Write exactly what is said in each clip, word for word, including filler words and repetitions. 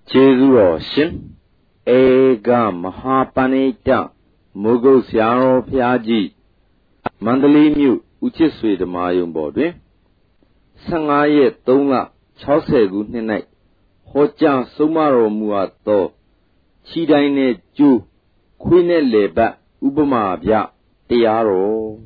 Jesu Shin Ega Mahapanita Mugo Siaro Piaji Mandali Mu Uchiswe the Mayum Bode Sangaye Tonga Chaussegu Ninai Hoja Sumaro Muato Chidaine Ju Quine Leba Ubama Bia Tiaro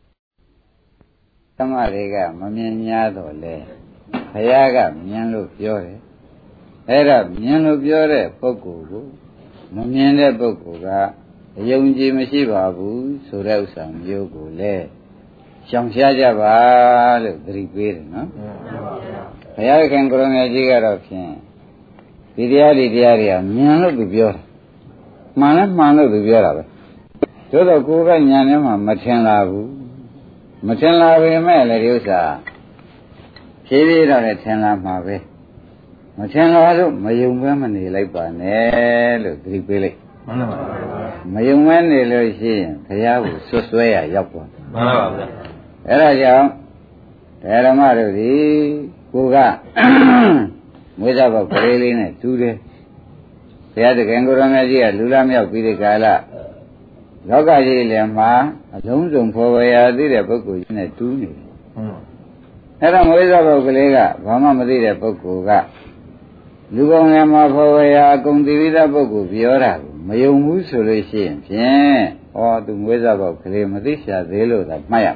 Tamarega Mamianyado Le Hayaga Mianlo Fiore Era Mianlo Fiore Poco Mamianda Pocoga Yonji Mashibabu Surausan Yogo Le Shamshajaba Dripir no Hayagan Grona Jigarapin Diari Diaria Mianlo Bibior Mana Mano Bibiora Todo Kuga Yanama Machenlabu Machenla Mele Yusa Chili on a tenla Mabe Machenla Mayumani like Banel Dripili Mayumani Lucian Tayabu Suswaya Yapo Era Yam Era Marudi Kuga Without Karelin Tude They had the Gangoramazia Lulamia Pidicala Loga Lema, a Zumzum for a did a book in a tuni. Era Moisa Bocolega, Vama Madida Bocoga. Lugama for a condivida boku, Viora, Mayomu solution, Pien, or to Moisa Bocale Madisha, Delo, that Maya.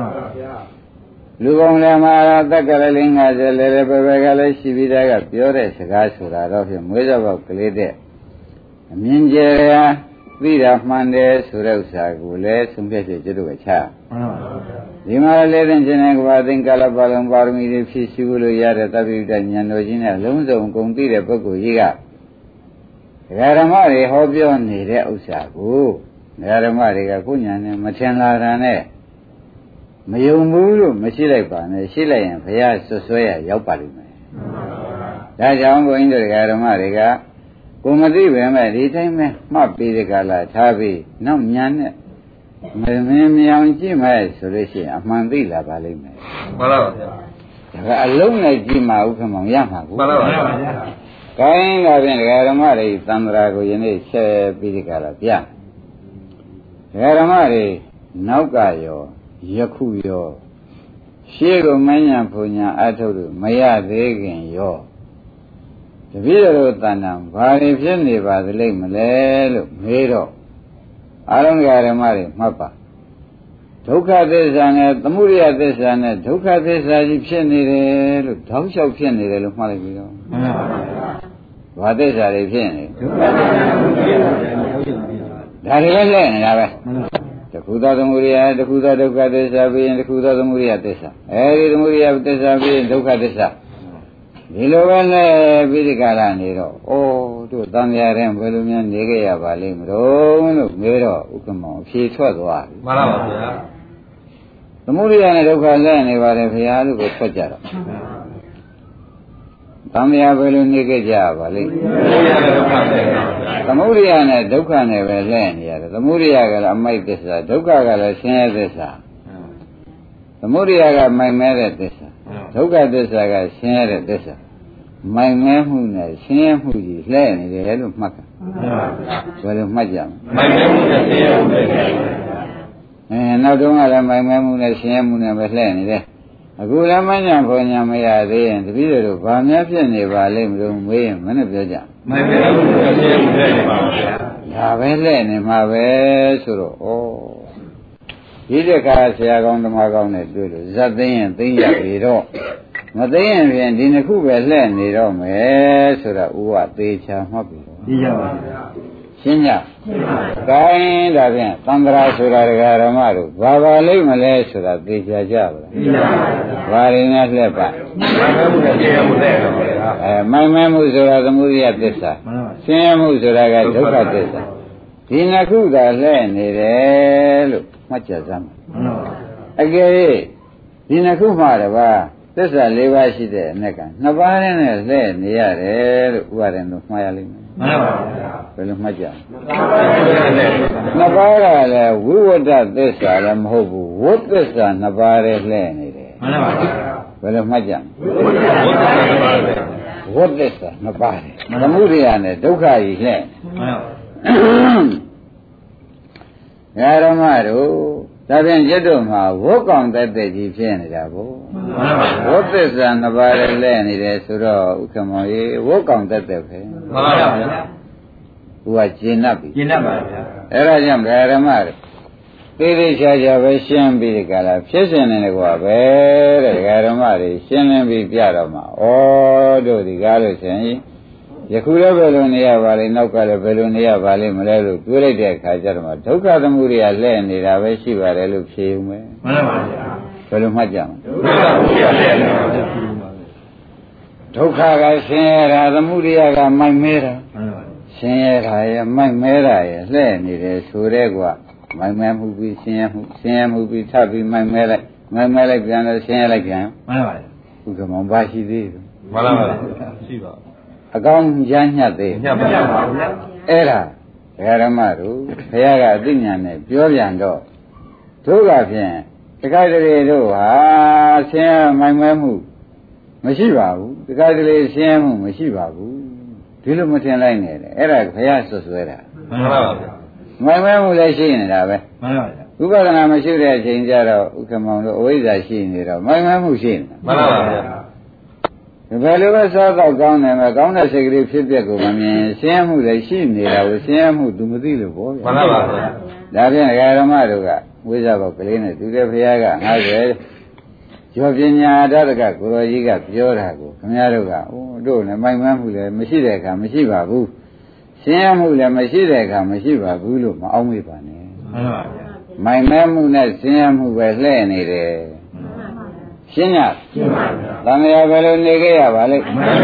Lugama, the Garalinga, the Lerebegala, Shivida, Piore, Sagasura, of him, Moisa Bocale. Mingeria. Vida Mande Surausa Gule, Sumpet Jeducha. Lima Leden Geneva, then Calabalam Barmi, Fishulu Yara, Tabida, Yanojina, Lunzo, Compire, Poco Yiga. Garamari, Hobion, Reusagu, Garamari, Gapunyan, Machenla Rane. Mayumuru, Machilepan, Chile, and Payas, Sosoya, Yaparime. That's how I'm going to Garamariga. Kumadi Vema, Rita, not be the Gala, Tabi, no Yan, Mian Jima, Solution, a Mandila Balime. Alone like Jima, Ukam Yama. Kind of in Garamari, Tandrago, Yene, Bidicala, Pia. Garamari, Naukayo, Yakuyo, Shigo Manya Punya, I told you, Maya Degin, yo. The video Tanam, very friendly by the lake Malay, Mero. I don't get a marry, Mapa. Toka this and the Muria this and Toka this as Egyptian, Tosh of Piany, the Lumaligo. What is that Egyptian? That is a the Kuda the Muria, the Kuda the Gadesabi, and the Kuda the Muria Tessa. Every Muria of Tessabi and Toka Tessa. Nilovane Vidicala Nero, oh, to Daniaram, Velumian Negea Valim, Rome, Mero, Ukamo, she taught what. The Muria and Lucalan, Eva Fialu, was Pajara. Damia Velu Negeja Valim. The Muria and Duca never land yet. The Muria might this, Duca got a share this. The Muria got my mother this. Toga this I got share this. My man who share who is laying in the head of Maka. Well, of Majam. My and now don't allow my man who share moon and was laying there. A good amanya for Yamaya there and the video of Vamiapian Evalim room way and Manabja. My man, Yavan in my way, so oh. Either cars are going to Margonet, Zadin, Dinga, Madain, and in a Kuba land, they don't mess or what they shall happy. Sinya, kind of it, Tandra Suragaramaro, Baba Limale, so that they shall jab. Varina Lepa. My memories are the movie at this time. Same who's a raga look at this. Dinakuga land, they look. Much as them. Again, Dinakumara, this is a Levashi there, Neka. Navaran is there near what in the smiling. Well, Maja. Navara, we would have this, I'm hoping. What is that Navara lane? Well, Maja. ဝတ်သစ္စာနှစ်ပါးတယ်သမုဒိယနဲ့ဒုက္ခကြီးလှဲ့ဓမ္မတို့ဒါဖြင့်จิตတို့မှာဝတ်ကောင်တက်တဲ့ကြီးဖြစ်နေတာဘို့ဝတ်သစ္စာနှစ်ပါးလည်းလှဲ့နေတယ်ဆိုတော့ဥက္ကမောကြီးဝတ်ကောင်တက်တဲ့ပဲမှန်ပါဗျာသူကကျင်납ပြီကျင်납ပါဗျာအဲ့ဒါကြောင့်ဓမ္မတို့သေးသေးချာချာပဲရှင်းပြီးဒီကလာဖြစ်စဉ်နေကွာပဲတဲ့ဓမ္မတွေရှင်းလင်းပြီးပြတော့မှာဩတို့ဒီကားလို့ဆိုရင်ယခုလည်းဘယ်လိုနေရပါလဲနောက်ကလည်းဘယ်လိုနေရပါလဲမလဲလို့တွေးလိုက်တဲ့အခါကျတော့ဒုက္ခသမုဒယလှဲ့နေတာပဲရှိပါတယ်လို့ဖြေဦးမယ်မှန်ပါဗျာဘယ်လိုမှတ်ကြမလဲဒုက္ခကဆင်းရဲတာသမုဒယကမိုက်မဲတာဆင်းရဲတာရဲ့မိုက်မဲတာရဲ့လှဲ့နေတယ်ဆိုတဲ့ကွာမိုက်မဲမှုပြီးဆင်းရဲမှုဆင်းရဲမှုပြီးထပ်ပြီးမိုက်မဲလိုက်မိုက်မဲလိုက်ပြန်လို့ဆင်းရဲလိုက်ပြန်မှန်ပါဗျာဥက္ကမောဘာရှိသေးလဲမှန်ပါဗျာရှိပါအကောင်းရညှက်သေးညှက်ပါဗျာအဲ့ဒါဓမ္မတို့ဘုရားကအသိဉာဏ်နဲ့ပြောပြန်တော့တို့ကဖြင့်တခါတလေတို့ဟာဆင်းရဲမိုက်မဲမှုမရှိပါဘူးတခါတလေဆင်းရဲမှုမရှိပါဘူးဒီလိုမထင်လိုက်နဲ့အဲ့ဒါဘုရားဆွဆွဲတာမှန်ပါဗျာမိုက်မဲမှုလည်းရှိနေတာပဲမှန်ပါဗျာဥပဒနာမရှိတဲ့အချိန်ကျတော့ဥက္ကမောင်တို့အဝိဇ္ဇာရှိနေတော့မိုက်မဲမှုရှိနေတာမှန်ပါဗျာဘယ်လိုပဲစားတော့ကောင်းတယ်မကောင်းတဲ့စိတ်ကလေးဖြစ်ပျက်ကိုမမြင်ဆင်းရဲမှုလည်းရှိနေတာကိုဆင်းရဲမှုသူမသိလို့ပေါ့ဗျာမှန်ပါဗျာဒါဖြင့်ဓမ္မတို့ကဝိဇ္ဇာဘောက်ကလေးနဲ့သူတဲ့ဘုရားကငါးဆယ်ကျော်ပညာတတကကိုရောကြီးကပြောတာကိုခင်ဗျားတို့ကအိုးတို့လည်းမိုက်မှန်းမှုလည်းမရှိတဲ့အခါမရှိပါဘူးဆင်းရဲမှုလည်းမရှိတဲ့အခါမရှိပါဘူးလို့မအောင်မေ့ပါနဲ့မှန်ပါဗျာမိုက်မဲမှုနဲ့ဆင်းရဲမှုပဲလှည့်နေတယ်ရှင်းရရှင်းပါဗျာတန်လျာဘယ်လိုနေခဲ့ရပါလိမ့်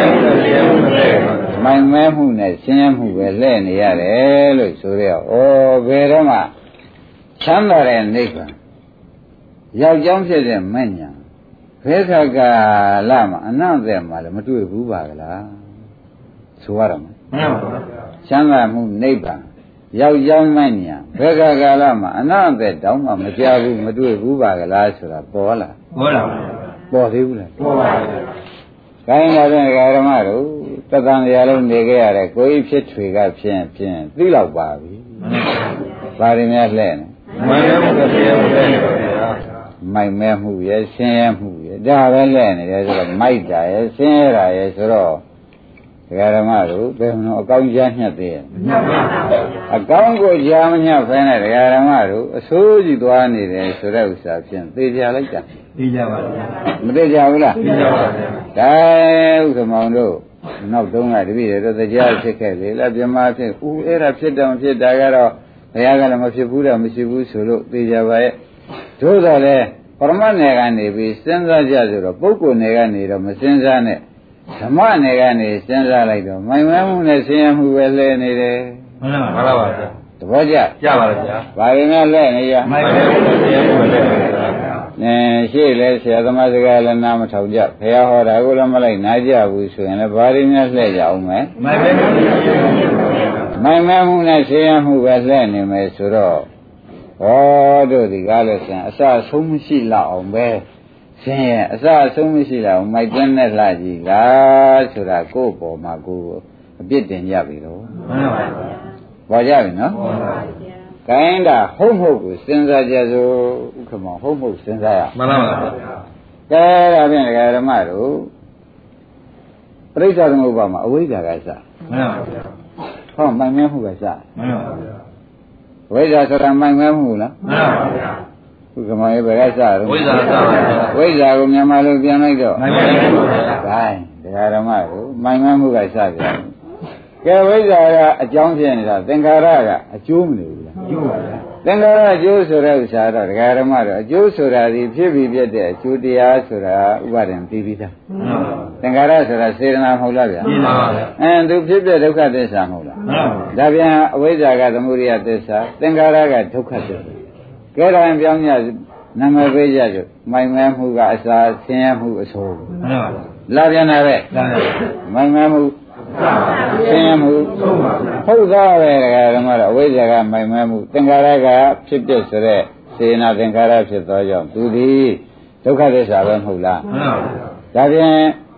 မိုက်မဲမှုနဲ့ဆင်းရဲမှုပဲလှည့်နေရတယ်လို့ဆိုရဩဘယ်တော့မှချမ်းသာတဲ့နိဗ္ဗာန်ရောက်ကြောင်းဖြစ်တဲ့မဉ္ဇဉ်ဘယ်ခါကလာမှာအနန္တမှာလည်းမတွေ့ဘူးပါကလားဆိုရတော့မှန်ပါဗျာချမ်းသာမှုနိဗ္ဗာန်ရောက်ကြောင်းမဉ္ဇဉ်ဘယ်ခါကလာမှာအနန္တတောင်းမှမကြဘူးမတွေ့ဘူးပါကလားဆိုတာပေါ်လာပေါ်လာပါပေါ်သေးဘူးလားပေါ်ပါဗျာခိုင်းလာတဲ့ဓမ္မတို့တသံတရားလုံးနေခဲ့ရတဲ့ကိုယ်ဖြစ်ထွေကဖြင့်ဖြင့်သိလောက်ပါပြီပါရမီလှဲ့နေမိုက်မဲမှုနဲ့ဆင်းရဲမှုလဲနေပါဗျာမိုက်မဲမှုရဲ့ဆင်းရဲမှုရဲ့ဒါပဲလဲနေတယ်ဆိုတော့မိုက်တာရဲ့ဆင်းရဲတာရဲ့ဆိုတော့ဓမ္မတို့ဘယ်မှာအကောင်းကြားညှက်သေးရဲ့အကောင်းကိုကြားမညှက်ဖဲနဲ့ဓမ္မတို့အဆိုးကြီးသွားနေတယ်ဆိုတဲ့ဥစ္စာဖြင့်သိကြလိုက်တာသိကြပါဗျာမသိကြဘူးလားသိကြပါဗျာဒါဥက္ကမောင်တို့နောက်တုန်းကတပည့်တွေတော့တရားဖြစ်ခဲ့လေလားပြမဖြစ်ဦးအဲ့ဒါဖြစ်တယ်မဖြစ်တာကတော့ဘုရားကလည်းမဖြစ်ဘူးတော့မရှိဘူးဆိုလို့သိကြပါရဲ့တို့တော့လေပရမတ်နယ်ကနေပြီးစဉ်းစားကြဆိုတော့ပုဂ္ဂိုလ်နယ်ကနေတော့မစဉ်းစားနဲ့ဓမ္မနယ်ကနေစဉ်းစားလိုက်တော့မိုင်မဲမှုနဲ့ဆင်းရဲမှုပဲလဲနေတယ်မှန်ပါပါဗျာသဘောကျကြပါလားဗျာဘာရင်ကလဲနေရမိုင်မဲမှုနဲ့ဆင်းရဲမှုပဲလဲနေတာဗျာနဲရှေ့လဲဆရာသမားစကားလည်းနားမထောင်ကြဘုရားဟောတာကိုလည်းမလိုက်နားကြဘူးဆိုရင်လည်းဘာရင်းများလှည့်ကြအောင်မယ်မိုင်မဲမှုနဲ့ဆင်းရဲမှုမိုင်မဲမှုနဲ့ဆင်းရဲမှုပဲလှည့်နေမယ်ဆိုတော့ဩတို့ဒီကားလို့ဆိုရင်အစအဆုံးမရှိလောက်အောင်ပဲဆင်းရဲအစအဆုံးမရှိလောက်အောင်မိုက်တွင်းနဲ့လှကြည့်လားဆိုတာကိုယ့်ပေါ်မှာကိုယ်အပြစ်တင်ကြပြီတော့မှန်ပါပါပေါ်ကြပြီနော်မှန်ပါပါကိုင်းတာဟုတ်ဟုတ်ကိုစဉ်းစားကြစို့ဥက္ကမောဟုတ်ဟုတ်စဉ်းစားရမှန်ပါပါကဲဒါဖြင့်ဓမ္မတို့ပရိစ္ဆာသမုပ္ပါမှာအဝိဇ္ဇာကစမှန်ပါဗျာဟောမိုင်မဲမှုကစမှန်ပါဗျာဝိဇ္ဇာဆိုတာမိုင်မဲမှုလားမှန်ပါဗျာဥက္ကမောရဲ့ဘယ်ကစတော့ဝိဇ္ဇာစပါဗျာဝိဇ္ဇာကိုမြန်မာလိုပြန်လိုက်တော့မိုင်မဲမှုပါဗျာဂိုင်းတရားဓမ္မတို့မိုင်မဲမှုကစပြန်ကဲဝိဇ္ဇာကအကြောင်းဖြစ်နေတာသင်္ခါရကအကျိုးမနေဘူးလားကျိုးပါဗျာသင်္ခါရအကျိုးဆိုတဲ့ဥစ္စာတော့ဒကာဓမ္မတော့အကျိုးဆိုတာဒီဖြစ်ပြီးပြတဲ့အကျိုးတရားဆိုတာဥပါဒံပြီးပြီးသားမှန်ပါဗျာသင်္ခါရဆိုတာစေတနာမဟုတ်လားဗျာမှန်ပါဗျာအဲသူဖြစ်ပြဒုက္ခသစ္စာမဟုတ်လားမှန်ပါဗျာဒါပြန်အဝိဇ္ဇာကသမုဒိယသစ္စာသင်္ခါရကဒုက္ခသစ္စာကဲဒါရင်ပြောင်းကြနာမည်ပေးကြစို့မိုင်မဲမှုကအစာဆင်းရဲမှုအဆိုးမှန်ပါဗျာလာပြန်တာပဲမိုင်မဲမှုဆင်းရဲမှုဟုတ်သားပဲဓမ္မတော့အဝိဇ္ဇာကမိုင်မဲမှုသင်္ခါရကဖြစ်ပြဆိုတဲ့စေနာသင်္ခါရဖြစ်သောကြောင့်သူသည်ဒုက္ခသစ္စာပဲမဟုတ်လားမှန်ပါဗျာဒါဖြင့်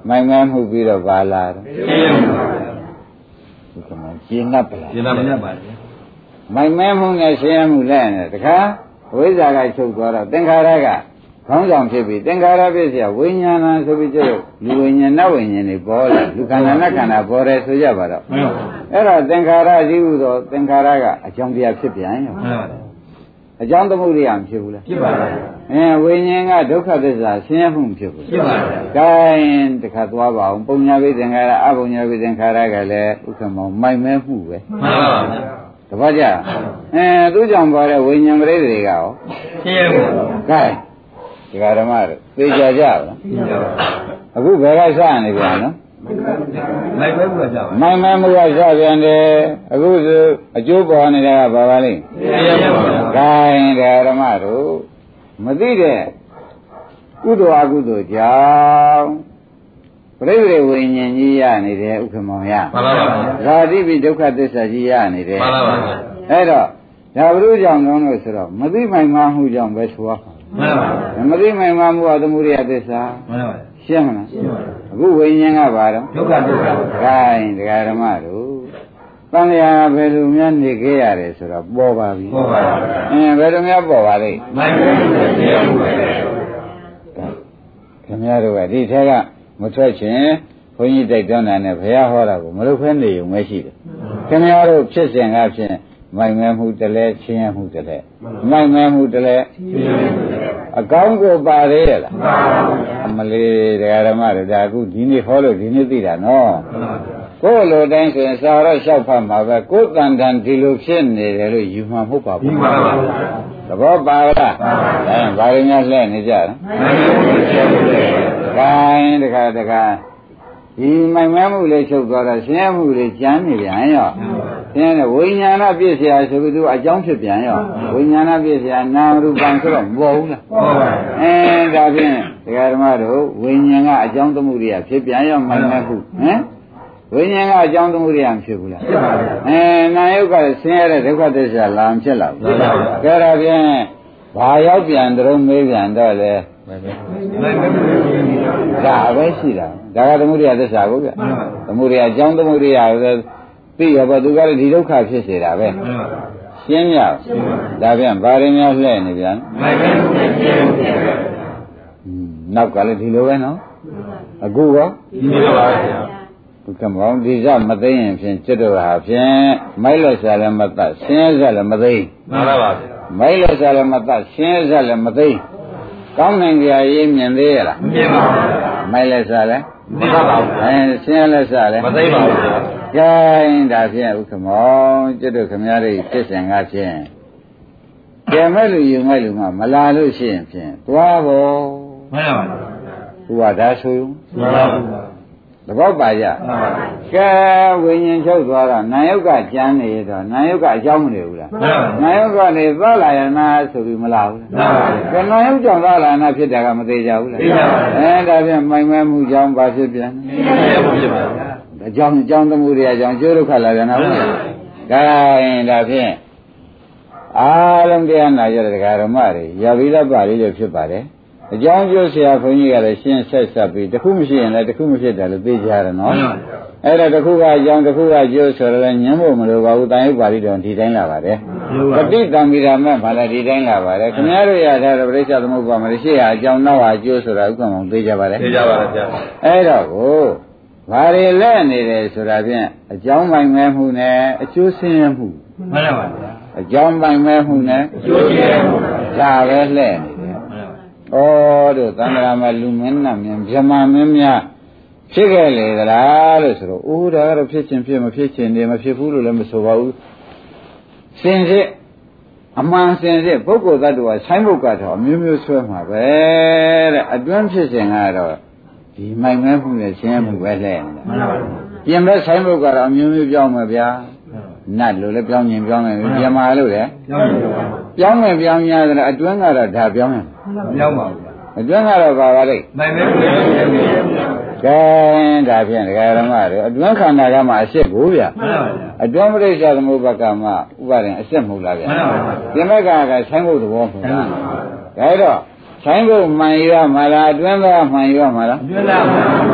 မိုင်မဲမှုပြီးတော့ပါလာတယ်ဒီကမှာရှင်း납ပလားရှင်း납ပါဗျာမိုင်မဲမှုနဲ့ရှင်းမှုလဲနေတခါဝိဇ္ဇာကချုပ်သွားတော့သင်္ခါရကခေါင်းဆောင်ဖြစ်ပြီးသင်္ခါရဖြစ်เสียဝိညာဏဆိုပြီးကျတော့လူဝိညာဏဝိညာဉ်တွေပေါ်လာလူခန္ဓာနဲ့ခန္ဓာပေါ်တယ်ဆိုကြပါတော့အဲ့တော့သင်္ခါရရှိဟုသောသင်္ခါရကအကြောင်းတရားဖြစ်ပြန်ရောအကြောင်းသမုဒိယမဖြစ်ဘူးလားဖြစ်ပါဘူးအဲဝိညာဉ်ကဒုက္ခသစ္စာဆင်းရဲမှုမဖြစ်ဘူးဖြစ်ပါဘူး gain တခါသွားပါအောင်ပုံညာဝိသင်္ခါရအပုံညာဝိသင်္ခါရကလည်းဥက္ကမောမိုက်မဲမှုပဲမှန်ပါပါတပတ်ကြအဲသူကြောင့်ပေါ်တဲ့ဝိညာဉ်ပရိသေတွေကရောဆင်းရဲမှု gain ဒီဃာဓမ္မတို့သိကြကြပါလားအခုဘယ်ကစနေပြန်နော်မိုက်မဲမှုကစပါမိုက်မဲမှုကစပြန်တယ်အခုဆိုအကျိုးပေါ်နေတာကဘာပါလိမ့်ဂိုင်းတယ်ဓမ္မတို့မသိတဲ့ကုသိုလ်အကုသိုလ်ကြောင့်ပြိဋိဝိညာဉ်ကြီးရနေတယ်ဥက္ကမောင်ရမှန်ပါပါဇာတိပိဒုက္ခသစ္စာကြီးရနေတယ်မှန်ပါပါအဲ့တော့ဒါဘုရုကြောင့်လုံးလို့ဆိုတော့မသိမိုင်မှမှုကြောင့်ပဲဆိုရမှာမှန်ပါပါမသိမိုင်မှမှုကသမုဒိယသစ္စာမှန်ပါပါရှင်းမလားရှင်းပါအခုဝိညာဉ်ကဘာတော့ဒုက္ခသစ္စာခိုင်းတရားဓမ္မတို့တန်လျာဘယ်လိုများနေခဲ့ရတယ်ဆိုတော့ပေါ်ပါပြီပေါ်ပါပါအင်းဘယ်လိုများပေါ်ပါလိမ့်မိုင်မဲမှုနဲ့တရားမှုပဲခင်ဗျားတို့ကဒီထဲကမထွက်ချင်ဘုန်းကြီးတိုက်တွန်းတာနဲ့ဘုရားဟောတာကိုမလုပ်ဖဲနေုံပဲရှိတယ်ခင်ဗျားတို့ဖြစ်စဉ်ကဖြင့်မိုင်မဲမှုတလဲချင်းရမှုတလဲမိုင်မဲမှုတလဲအကောင်းကိုပါသေးရလားအမလေးတရားဓမ္မတွေဒါအခုဒီနေ့ဟောလို့ဒီနေ့သိတာနော်ကိုယ်လိုတိုင်းဆိုရင်စာရောလျှောက်ဖတ်မှာပဲကိုယ်တန်တန်ဒီလိုဖြစ်နေတယ်လို့ယူမှာမဟုတ်ပါဘူးသဘောပါလားအဲဘာရင်းများလှည့်နေကြလားခိုင်းတခါတခါဒီမိုင်မဲမှုလေးချုပ်သွားတော့ဆင်းရဲမှုလေးကျမ်းနေပြန်ရောဆင်းရဲဝိညာဏပြည့်စရာဆိုပြီးသူအကြောင်းဖြစ်ပြန်ရောဝိညာဏပြည့်စရာနာရူပံဆိုတော့မပေါ်ဘူးလားပေါ်ပါဘူးအဲဒါဖြင့်ဒကာဓမ္မတို့ဝိညာဉ်ကအကြောင်းသမှုရိယဖြစ်ပြန်ရောမိုင်မဲမှုဟမ်ဝိညာဉ်ကအကြောင်းသမှုရိယမဖြစ်ဘူးလားဖြစ်ပါဘူးအဲနာယုတ်ကဆင်းရဲတဲ့ဒုက္ခသစ္စာလာမဖြစ်လာဘူးဖြစ်ပါဘူးကဲဒါဖြင့်ဘာရောက်ပြန်တော့မေးပြန်တော့လေဒါပဲရှိတာဒါကသမုဒိယသစ္စာကိုဗျသမုဒိယအကြောင်းသမုဒိယဆိုသိရပါသူကလည်းဒီဒုက္ခဖြစ်စေတာပဲရှင်းရဒါပြန်ဘာရင်းများလှည့်နေပြန်နောက်ကလည်းဒီလိုပဲနော်အခုရောဒီလိုပါဗျာဘုကမောင်ဒီကမသိရင်ဖြင့်จิตတော်ဟာဖြင့်မိုက်လက်စားလည်းမတတ်ဆင်းရဲလည်းမသိမှန်ပါပါမိုက်လက်စားလည်းမတတ်ဆင်းရဲလည်းမသိကောင်းနိုင်ကြရေးမြင်သေးရလားမမြင်ပါဘူးမိုက်လက်စားလည်းမတတ်ပါဘူးအဲဆင်းရဲလက်စားလည်းမသိပါဘူးကဲဒါဖြင့်ဥက္ကမောင်จิตတော်ခမည်းတော်ဖြစ်စဉ်ကဖြင့်ကျဲမဲ့လူယူမဲ့လူမှမလာလို့ရှိရင်ဖြင့်သွားဖို့မှန်ပါပါသူကဒါဆိုရင်မှန်ပါဘူးသဘောပါကြကဲဝိညာဉ်ချုပ်သွားတော့နာယုတ်ကကြမ်းနေတော့နာယုတ်ကအကြောင်းမနေဘူးလားနာယုတ်ကနေသွားလာရနာဆိုပြီးမလာဘူးလားကဲနာယုတ်ကြောင့်သွားလာနာဖြစ်တာကမသေးကြဘူးလားအဲဒါဖြင့်မိုင်မဲမှုကြောင့်ဘာဖြစ်ပြန်အကြောင်းအကြောင်းသမှုတွေအကြောင်းကျိုးဒုက္ခလာပြန်တာဟုတ်လားဒါရင်ဒါဖြင့်အားလုံးတရားနာကြတဲ့ဒကာဓမ္မတွေရပြီးတော့ပါလေးလို့ဖြစ်ပါတယ်အကြောင်းကျိုးဆရာဘုန်းကြီးကလည်းရှင်းဆက်ဆက်ပြီးတခုမရှိရင်လည်းတခုမဖြစ်တယ်လို့သိကြရတယ်နော်အဲ့ဒါတခုကအကြောင်းတခုကကျိုးဆိုတော့လည်းညှင်းဖို့မလိုပါဘူးတန်ရုပ်ပါဠိတော်ဒီတိုင်းလာပါတယ်ပဋိသင်္ဗိဓမ္မဘာလဲဒီတိုင်းလာပါတယ်ခင်ဗျားတို့ရထားတဲ့ပရိစ္ဆေသမုပ္ပါမရှိရအကြောင်းနောက်ဟာကျိုးဆိုတာဥက္ကမောင်သိကြပါတယ်သိကြပါလားဗျာအဲ့တော့ကိုဘာတွေလဲနေတယ်ဆိုတာဖြင့်အကြောင်းပိုင်မဲ့မှုနဲ့အကျိုးဆင်းရဲမှုမှန်ပါပါဗျာအကြောင်းပိုင်မဲ့မှုနဲ့အကျိုးဆင်းရဲမှုဒါပဲလှဲ့နေဩတို့သံဃာမလူမင်းနာမင်းဗြဟ္မာမင်းများဖြစ်ခဲ့လေသလားလို့ဆိုတော့အိုးဒါကတော့ဖြစ်ချင်းဖြစ်မဖြစ်ချင်းနေမဖြစ်ဘူးလို့လည်းမဆိုပါဘူးစင်စစ်အမှန်စင်စစ်ပုဂ္ဂိုလ်သတ္တဝါဆိုင်းဘုတ်ကတော့အမျိုးမျိုးဆွဲမှာပဲတဲ့အတွင်းဖြစ်စဉ်ကတော့ဒီမိုင်မဲမှုနဲ့ရှင်းမှုပဲလဲနေတာမှန်ပါဘူးပြင်မဲ့ဆိုင်းဘုတ်ကတော့အမျိုးမျိုးပြောင်းမှာဗျာနတ်လို့လည်းပြောင်းရင်ပြောင်းမယ်ပြင်မာလို့လည်းပြောင်းမယ်ပြောင်းများတယ်အတွင်းကတော့ဒါပြောင်းမယ်မပြောင်းပါဘူးအတွင်းကတော့ပါပါလိမ့်မိုင်မဲမှုနဲ့ရှင်းမှုကဲဒါဖြင့်ဒကာရမတွေအတွင်းခန္ဓာကမှအစ်စ်ကိုဗျာမှန်ပါဗျာအတွင်းပရိစ္ဆေသမုပ္ပါကမှဥပါရင်အစ်စ်မဟုတ်လားဗျာမှန်ပါဗျာပြင်မဲ့ကကဆိုင်းဖို့သဘောမဟုတ်လားဒါတော့ဆိုင်းဖို့မှန်ရမှာလားအတွင်းကမှန်ရမှာလားအတွင်းကမှန်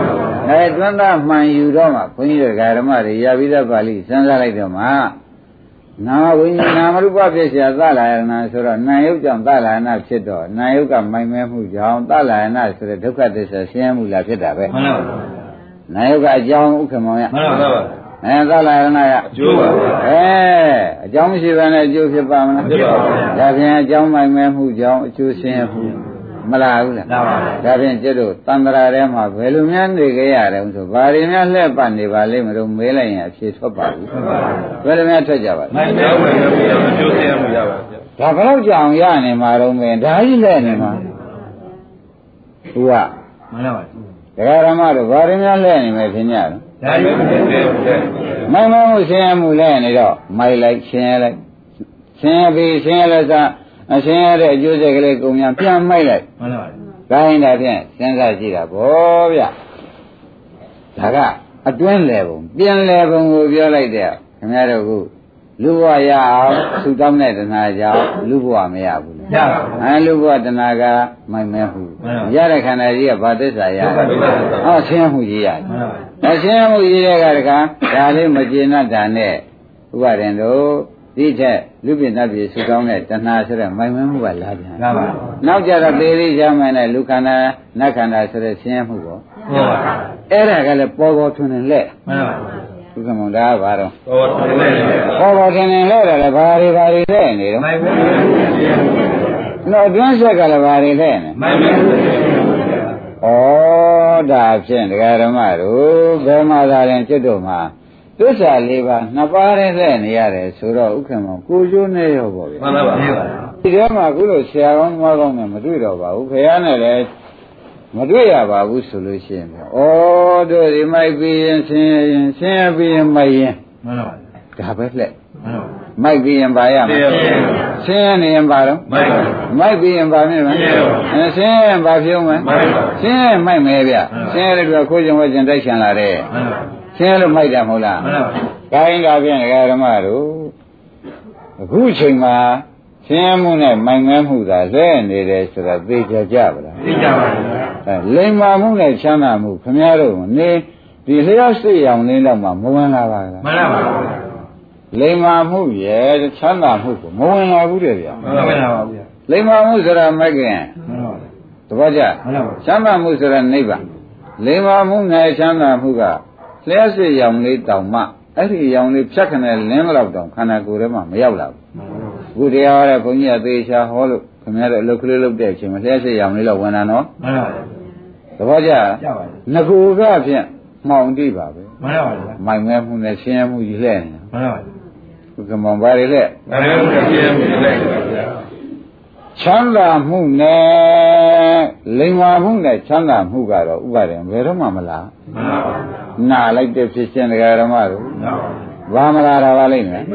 အဲတွန်းသားမှန်ယူတော့မှဘုန်းကြီးတို့ဓမ္မတွေရပြီးသားပါဠိစဉ်းစားလိုက်တော့မှနာဝိညာဏနာမရူပဖြစ်เสียသလယနာဆိုတော့နာယုတ်ကြောင့်သလယနာဖြစ်တော့နာယုတ်ကမိုင်မဲမှုကြောင့်သလယနာဆိုတဲ့ဒုက္ခသစ္စာဆင်းရဲမှုလာဖြစ်တာပဲမှန်ပါပါနာယုတ်ကအကြောင်းဥက္ကမောင်ရမှန်ပါပါအဲသလယနာကအကျိုးပါဗျာအဲအကြောင်းမရှိဘဲနဲ့အကျိုးဖြစ်ပါမလားဖြစ်ပါဘူးဒါဖြင့်အကြောင်းမိုင်မဲမှုကြောင့်အကျိုးဆင်းရဲမှုမလားဘူးလားမှန်ပါပါဒါဖြင့်ကျတို့တန္တရာထဲမှာဘယ်လိုများနေကြရတယ်ဆိုဘာတွေများလှည့်ပတ်နေပါလိမ့်မလို့မေးလိုက်ရင်အဖြေထွက်ပါဘူးမှန်ပါပါဘယ်လိုများထွက်ကြပါလဲမှန်ပါပါအကျိုးဆင်းရဲမှုရပါဗျာဒါဘယ်တော့ကြောင်ရနေမှာတော့မင်းဒါကြီးလဲနေမှာဟုတ်ကမှန်ပါပါဒကာရမတို့ဘာတွေများလဲနေမယ်ထင်ကြတယ်ဒါကြီးမိုင်မမှုဆင်းရဲမှုလဲနေတော့မိုက်လိုက်ဆင်းရဲလိုက်ဆင်းရဲပြီးဆင်းရဲလိုက်စားအဆင်းရဲတဲ့အကျိုးဆက်ကလေးကုန်များပြန်မိုက်လိုက်မှန်ပါပါဒါရင်ဒါဖြင့်စဉ်းစားကြည့်တာဗောဗျဒါကအတွင်းလေပုံပြန်လေပုံကိုပြောလိုက်တဲ့ခင်ဗျားတို့ကလူဘဝရအောင်သူတောင်းတဲ့တဏှာကြောင့်လူဘဝမရဘူးလေရပါဘူးအဲလူဘဝတဏှာကမိုက်မဲဘူးရတဲ့ခန္ဓာကြီးကဘာသစ္စာရဟောဆင်းရဲမှုကြီးရတယ်အဆင်းရဲမှုကြီးတဲ့ကတည်းကဒါလေးမကျေနပ်တာနဲ့ဥပါရင်တို့ဒီထက်လူပြင်းတတ်ပြီးဆူကောင်းတဲ့တဏှာဆိုတဲ့မိုင်မဲမှုကလာပြန်မှန်ပါနောက်ကြတော့သေသေးချမ်းမှန်တဲ့လူခန္ဓာနတ်ခန္ဓာဆိုတဲ့ဆင်းရဲမှုပေါ့မှန်ပါအဲ့ဒါကလည်းပေါ်ပေါ်ထွန်းနေလဲမှန်ပါဘုရားမောင်ဒါကဘာတော့ပေါ်ပေါ်ထွန်းနေလဲပေါ်ပေါ်ထွန်းနေလဲတယ်လည်းဘာတွေဘာတွေလဲနေတော့မိုင်မဲနော်တွန်းဆက်ကလည်းဘာတွေလဲနေမိုင်မဲဩဒါဖြင့်ဒကာဓမ္မတို့ဘယ်မှာသာရင်จิตတို့မှာသစ္စာလေးပါးနှစ်ပါးနဲ့လက်နေရတယ်ဆိုတော့ဥက္ကမောကိုကျိုးနဲ့ရောပေါ့ဗျာမှန်ပါပါဒီထဲမှာအခုလို့ဆရာကောင်းမကောင်းနဲ့မတွေ့တော့ပါဘူးခရနဲ့လည်းမတွေ့ရပါဘူးဆိုလို့ရှိရင်ဩတို့ဒီမိုက်ပြီးရင်ဆင်းရင်ဆင်းရပြီးရင်မိုက်ရင်မှန်ပါပါဒါပဲလက်မှန်ပါမိုက်ပြီးရင်ပါရမယ်ဆင်းရနေရင်ပါတော့မိုက်ပါမိုက်ပြီးရင်ပါမြင်မယ်အဲဆင်းရင်ပါဖြုံးမယ်ဆင်းရင်မိုက်မယ်ဗျဆင်းရတဲ့ကခိုးကြုံဝဲကျင်တိုက်ချင်လာတယ်မှန်ပါဆင်းလို့မိုက်တယ်မဟုတ်လားမှန်ပါဘူး။ဒါရင်ဒါဖြင့်ဓမ္မတို့အခုချိန်မှာဆင်းမှုနဲ့မိုင်မဲမှုသာလဲနေတယ်ဆိုတာသိကြကြပါလားသိကြပါဘူး။အဲလိမ္မာမှုနဲ့ချမ်းသာမှုခင်ဗျားတို့နေဒီလျှောက်စိတ်ရောင်လေးတော့မှမဝင်လာပါလားမှန်ပါပါ။လိမ္မာမှုရဲ့ချမ်းသာမှုကိုမဝင်လာဘူးတဲ့ဗျာ။မဝင်လာပါဘူးဗျာ။လိမ္မာမှုဆိုတာမကင်မှန်ပါပါ။တပည့်ကြမှန်ပါပါ။ချမ်းသာမှုဆိုတာနိဗ္ဗာန်လိမ္မာမှုနဲ့ချမ်းသာမှုကလျှက်စစ်ရောင်လေးတောင်မှအဲ့ဒီရောင်လေးဖြတ်ခနဲ့လင်းလောက်တောင်ခန္ဓာကိုယ်ထဲမှာမရောက်လာဘူးအခုတရားဟောတဲ့ဘုန်းကြီးကသေချာဟောလို့ခင်ဗျားတို့အလုပ်ကလေးလုပ်တဲ့အချိန်မှာလျှက်စစ်ရောင်လေးတော့ဝင်လာနော်မှန်ပါပါသဘောကျငကူကဖြင့်မှောင်တိပါပဲမှန်ပါပါမိုင်မဲမှုနဲ့ဆင်းရဲမှုကြီးလှဲ့နေမှန်ပါပါဘုကမောင်ပါလေလက်မှန်ပါပါဆင်းရဲမှုကြီးလှဲ့နေပါဗျာချမ်းသာမှုနဲ့လိမ္မာမှုနဲ့ချမ်းသာမှုကတော့ဥပါဒေဘယ်တော့မှမလားမှန်ပါပါနာလိုက်တဲ့ဖြစ်ခြင်းတရားဓမ္မတို့ဘာမလားတာပါလိမ့်မယ်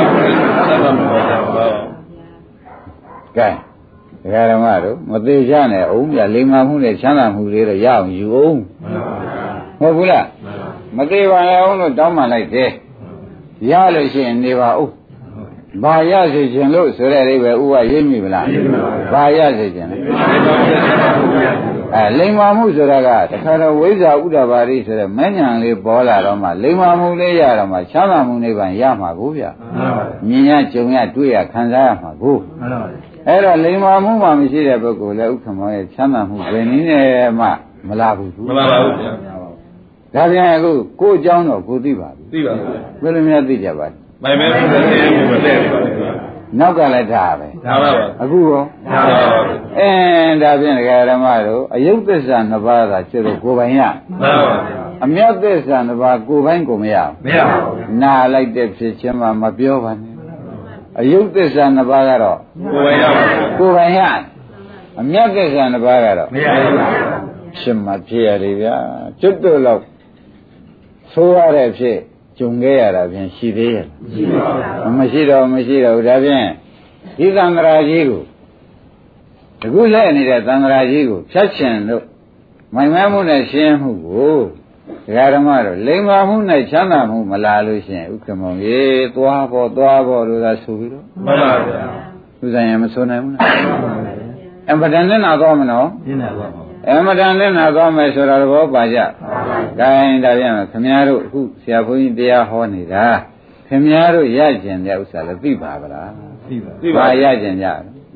ကဲတရားဓမ္မတို့မသေးချနဲ့အောင်ပြလိမ္မာမှုနဲ့ချမ်းသာမှုတွေတော့ရအောင်ယူအောင်ဟုတ်ဘူးလားမသေးပါနဲ့အောင်လို့တောင်းပန်လိုက်တယ်ရလို့ရှိရင်နေပါဦးဘာရစေခြင်းလို့ဆိုတဲ့အိဗယ်ဥပရေးမိမလားဘာရစေခြင်းလဲအဲလိမ္မာမှုဆိုတာကတခါတော့ဝိဇ္ဇာဥဒ္ဒဘာရိဆိုတဲ့မဉ္ဇဉ်လေးပေါ်လာတော့မှလိမ္မာမှုလေးရတော့မှချမ်းသာမှုနိဗ္ဗာန်ရမှာကိုဗျမြင်ရကြုံရတွေ့ရခံစားရမှာကိုအဲ့တော့လိမ္မာမှုမှမရှိတဲ့ပုဂ္ဂိုလ်လည်းဥက္ကမောရဲ့ချမ်းသာမှုဘယ်နည်းနဲ့မှမလာဘူးမလာပါဘူးဗျာဒါပြန်အခုကိုယ်အကြောင်းတော့ကိုသိပါပြီသိပါပြီဘယ်လိုများသိကြပါလဲမိုင်မဲမှုနဲ့ဆင်းရဲမှုမလဲပါဘူးနောက်ကလည်းထားပဲထားပါပါအခုရောထားပါပါအင်းဒါဖြင့်ဒကာဓမ္မတို့အယုတ်သစ္စာနှစ်ပါးသာကျတော့ကိုယ်ပိုင်ရမှန်ပါပါအမြတ်သစ္စာနှစ်ပါးကိုယ်ပိုင်ကိုမရမရပါဘူးနာလိုက်တဲ့ဖြစ်ချင်းမှမပြောပါနဲ့အယုတ်သစ္စာနှစ်ပါးကတော့ကိုယ်ပိုင်ရကိုယ်ပိုင်ရအမြတ်သစ္စာနှစ်ပါးကတော့မရပါဘူးဖြစ်မှဖြစ်ရတယ်ဗျာကျွတ်တို့လောက်ဆိုရတဲ့ဖြစ်ကျုံခဲ့ရတာဖြင့်ရှိသေးရဲ့ရှိပါဘူးမရှိတော့မရှိတော့ဘူးဒါဖြင့်ဒီသံဃာကြီးကိုတခုလဲနေတဲ့သံဃာကြီးကိုဖြတ်ချင်လို့မိုင်မဲမှုနဲ့ရှင်းမှုကိုဒကာဓမ္မတို့လိမ္မာမှုနဲ့ချမ်းသာမှုမလာလို့ရှိရင်ဥက္ကမောင်ရေသွားဖို့သွားဖို့လို့သာဆိုပြီးတော့မှန်ပါဗျာသူဆိုင်ရင်မဆိုနိုင်ဘူးလားမှန်ပါဗျာအမတန်နဲ့နာတော့မနော်ရှင်းတယ်ပါအမတန်နဲ့နာတော့မယ်ဆိုတော့ဘောပါကြဒါပြန်ခင်ဗျားတို့အခုဆရာဘုန်းကြီးတရားဟောနေတာခင်ဗျားတို့ရကျင်တဲ့ဥစ္စာလည်းသိပါဗလားသိပါသိပါရကျင်ကြ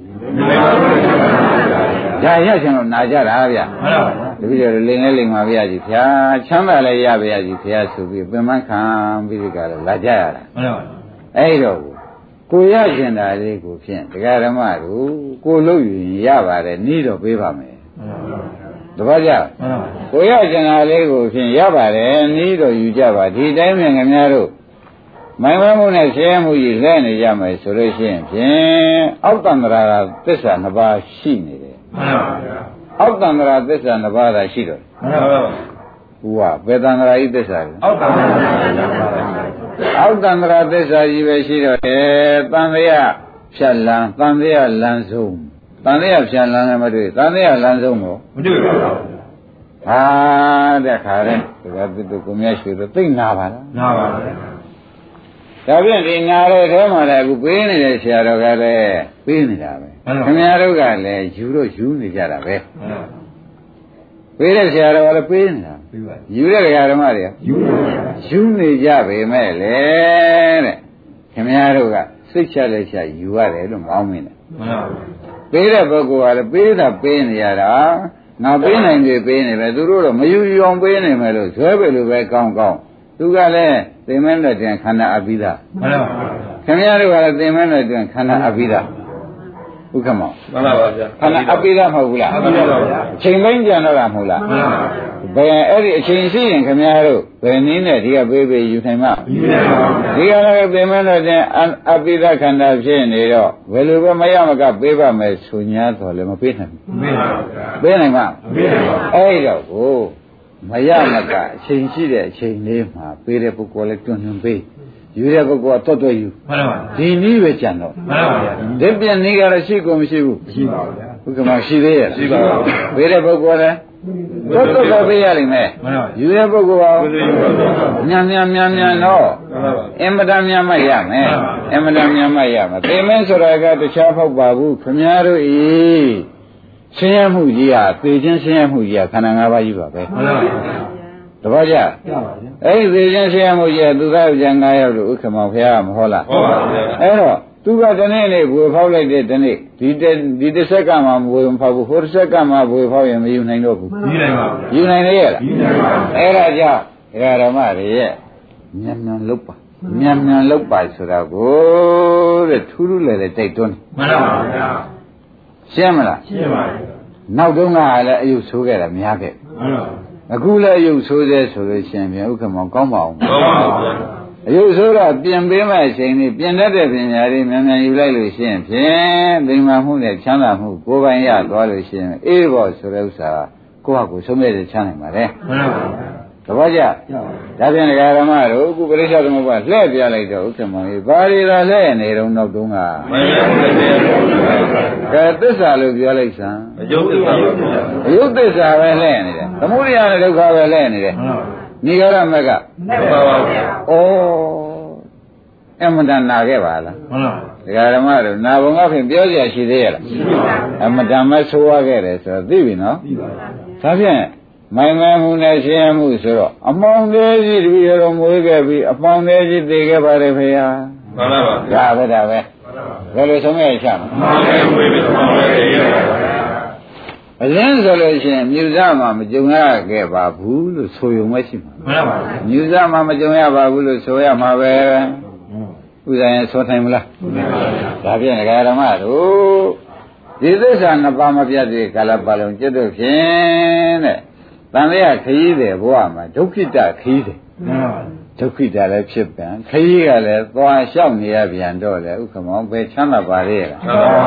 ဒါရကျင်လို့နာကြတာဗျာမှန်ပါပါတပည့်တော်လိန်လဲလိန်ပါဗျာကြီးဗျာချမ်းသာလဲရပါရကြီးဗျာဆိုပြီးပင်မခံပြီးဒီကလည်းလာကြရတာမှန်ပါပါအဲ့တော့ကိုရကျင်တာလေးကိုဖြင့်တရားဓမ္မတို့ကိုလို့ယူရင်ရပါတယ်နီးတော့ပေးပါမယ်တပည့်ကြကိုရကျင်တာလေးကိုဖြင့်ရပါတယ်နီးတော့ယူကြပါဒီတိုင်းမြန်ခင်ဗျားတို့မိုင်ဝဲမှုနဲ့ဆဲမှုကြီးလဲနေကြမယ်ဆိုလို့ရှိရင်ဖြင့်အောက်တန္တရာသစ္စာနှစ်ပါးရှိနေတယ်မှန်ပါဗျာအောက်တန္တရာသစ္စာနှစ်ပါးသာရှိတော့မှန်ပါဗျာဟိုကဘယ်တန္တရာဤသစ္စာလဲအောက်တန္တရာအောက်တန္တရာသစ္စာကြီးပဲရှိတော့တယ်တန်တရားဖြတ်လန်းတန်တရားလန်းဆုံးတန်တရားဖြတ်လန်းလည်းမတွေ့တန်တရားလန်းဆုံးကိုမတွေ့ပါဘူးဟာတဲ့ခါတဲ့ဒါကသူကိုမြတ်ရွှေတော့သိနာပါလားနာပါဗျာဒါဖြင့်ဒီနာတဲ့ထဲမှာလည်းအခုပေးနေတဲ့ဆရာတော်ကလည်းပေးနေတာပဲခင်ဗျားတို့ကလည်းယူတော့ယူနေကြတာပဲပေးတဲ့ဆရာတော်ကလည်းပေးနေတာယူတဲ့ဓမ္မတွေကယူယူနေကြပေမဲ့လေတဲ့ခင်ဗျားတို့ကစိတ်ချလက်ချယူရတယ်လို့မောင်းမင်းတယ်ပေးတဲ့ပုဂ္ဂိုလ်ကလည်းပေးတာပေးနေရတာငါပေးနိုင်ပြီပေးနေပဲသူတို့တော့မယူယူအောင်ပေးနေမယ်လို့ဇွဲပဲလို့ပဲကောင်းကောင်းသူကလည်းသိမင်းတဲ့တွင်ခန္ဓာအပိဓာမှန်ပါပါခင်ဗျားတို့ကလည်းသိမင်းတဲ့တွင်ခန္ဓာအပိဓာဥက္ကမောမှန်ပါပါဗျာခန္ဓာအပိဓာမဟုတ်ဘူးလားမှန်ပါပါဗျာအချိန်ပိုင်းကြံတော့တာမဟုတ်လားမှန်ပါပါဘယ်အဲ့ဒီအချိန်ရှိရင်ခင်ဗျားတို့ဘယ်နည်းနဲ့ဒီကပေးပေးယူနိုင်မှာယူနိုင်ပါဘူးဒီကလည်းသိမင်းတဲ့တွင်အပိဓာခန္ဓာဖြစ်နေတော့ဘယ်လိုပဲမရမကပေးပါမယ်ဆိုညာတော့လည်းမပေးနိုင်ဘူးပေးပါဘူးဗျာပေးနိုင်မှာမပေးနိုင်ပါဘူးအဲ့တော့ကိုမရမကအချိန်ရှိတဲ့အချိန်လေးမှာပေးတဲ့ပုဂ္ဂိုလ်လည်းတွန်းတွန်းပေးယူတဲ့ပုဂ္ဂိုလ်ကတော်တော်ယူမှန်ပါပါဒီနည်းပဲကြံတော့မှန်ပါပါဒီပြန်နည်းကတော့ရှိကုန်မရှိဘူးရှိပါဘူးဗျာဘုက္ကမရှိသေးရဲ့ရှိပါဘူးပေးတဲ့ပုဂ္ဂိုလ်လည်းတော်တော်ပဲပေးရလိမ့်မယ်မှန်ပါပါယူတဲ့ပုဂ္ဂိုလ်ကမြန်မြန်မြန်မြန်တော့အင်မတန်မြန်မှရမယ်အင်မတန်မြန်မှရမယ်သိမင်းဆိုတာကတခြားဖောက်ပါဘူးခင်ဗျားတို့ဤဆင်းရဲမှုကြီးဟာသေခြင်းဆင်းရဲမှုကြီးဟာခန္ဓာ၅ပါးကြီးပါပဲမှန်ပါပါတပည့်ကြအဲ့ဒီသေခြင်းဆင်းရဲမှုကြီးဟာသူသားယောက်ျား၅ယောက်လို့ဥက္ကမောဘုရားမဟောလားဟုတ်ပါဘူးအဲ့တော့သူကတနေ့နေ့ဘွေဖောက်လိုက်တဲ့တနေ့ဒီဒီတစ်ဆက်ကမှဘွေမဖောက်ဘူးဟိုတစ်ဆက်ကမှဘွေဖောက်ရင်မယူနိုင်တော့ဘူးယူနိုင်ပါဘူးယူနိုင်လေရလားယူနိုင်ပါဘူးအဲ့ဒါကြောင့်ဒကာဓမ္မတွေရဲ့မြန်မြန်လုပ်ပါမြန်မြန်လုပ်ပါဆိုတာကိုတဲ့ထူးထူးလည်းလည်းတိုက်တွန်းမှန်ပါပါဗျာရှင်းမလားရှင်းပါပြီနောက်တုန်းကလည်းအယုတ်ဆိုးခဲ့တာများခဲ့မှန်ပါအခုလည်းအယုတ်ဆိုးသေးဆိုလို့ရှိရင်ပြန်ဥက္ကမောကောင်းပါအောင်ကောင်းပါဘူးဗျာအယုတ်ဆိုးတော့ပြင်ပေးမဲ့အချိန်នេះပြင်တတ်တဲ့ပညာတွေမြန်မြန်ယူလိုက်လို့ရှိရင်ဖြင့်သိမှမှုနဲ့ချမ်းသာမှုကိုယ်ပိုင်ရသွားလို့ရှိရင်အေးဘောဆိုတဲ့ဥစ္စာကိုယ့်ဟာကိုယ်ဆုံးဖြတ်ချမ်းနိုင်ပါလေမှန်ပါဗျာတပည့်ကြဒါပြန်ဒကာဓမ္မတို့အခုပရိစ္ဆေသမုပ္ပါလှည့်ပြလိုက်တော့ဥက္ကမောကြီးဘာတွေလာလှည့်နေတော့နောက်တုန်းကမှန်ပါဗျာကဲသစ္စာလို့ပြောလိုက်စမ်းအယုတ်သစ္စာပါဗျာအယုတ်သစ္စာပဲလှည့်နေတယ်သမုဒိယနဲ့ဒုက္ခပဲလှည့်နေတယ်နိဂရမကမှန်ပါဗျာဩအမတန်နာခဲ့ပါလားမှန်ပါဒကာဓမ္မတို့နာဘုံကဖြင့်ပြောကြရှိသေးရလားရှိပါဘူးအမတန်မဆိုးရခဲ့တယ်ဆိုတော့သိပြီနော်သိပါပါဒါဖြင့်မိုင်မဲမှုနဲ့ရှင်းမှုဆိုတော့အမောင်သေးကြီးတပည့်တော်မွေးခဲ့ပြီးအပေါင်းသေးကြီးသိခဲ့ပါတယ်ဖေဟာမှန်ပါပါဒါပဲဒါပဲဘယ်လိုဆုံးရချမှာမှန်ပါမွေးပြီးအပေါင်းသေးကြီးရပါအရင်ဆိုလို့ရှိရင်မြူဇမှာမကြုံရခဲ့ပါဘူးလို့ဆိုရုံပဲရှိမှာမှန်ပါပါမြူဇမှာမကြုံရပါဘူးလို့ဆိုရမှာပဲဥဒ္ဒရင်ဆိုထိုင်မလားမှန်ပါပါဒါဖြင့်ဒကာဓမ္မတို့ဒီသစ္စာနှစ်ပါးမပြတ်သေးကာလပတ်လုံးจิตတို့ဖြင့်တဲ့တန်လျာခရီးတယ်ဘဝမှာဒုက္ခိတခရီးတယ်ဒုက္ခိတလည်းဖြစ်ပြန်ခရီးကလည်းသွားလျှောက်နေရပြန်တော့လေဥက္ကမောပဲချမ်းသာပါလေလား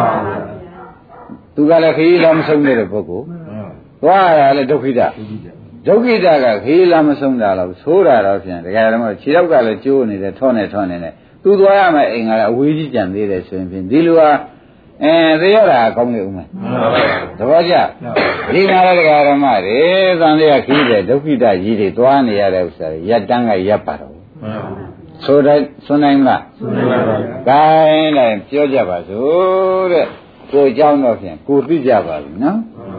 သူကလည်းခရီးလည်းမဆုံးတဲ့ပုဂ္ဂိုလ်သွားရလည်းဒုက္ခိတဒုက္ခိတကခရီးလည်းမဆုံးတာတော့သိုးတာတော့ဖြင့်တကယ်တော့ခြေတော့ကလည်းကျိုးနေတယ်ထောနေထောနေတယ်သူသွားရမယ်အိမ်ကလည်းအဝေးကြီးကြံသေးတယ်ဆိုရင်ဖြင့်ဒီလိုဟာအဲသိရတာကောင်းနေဦးမယ်သဘောကျဒီနာရကဓမ္မတွေသံဃာခီးတဲ့ဒုက္ခိတကြီးတွေတွားနေရတဲ့ဥစ္စာရပ်တန်းကရပ်ပါတော့ဆိုတိုင်းဆိုနိုင်မလားဆိုနိုင်ပါဘူး။ကိုင်းလိုက်ပြောကြပါစို့တဲ့ကိုเจ้าတော့ဖြင့်ကိုသိကြပါပြီနော်။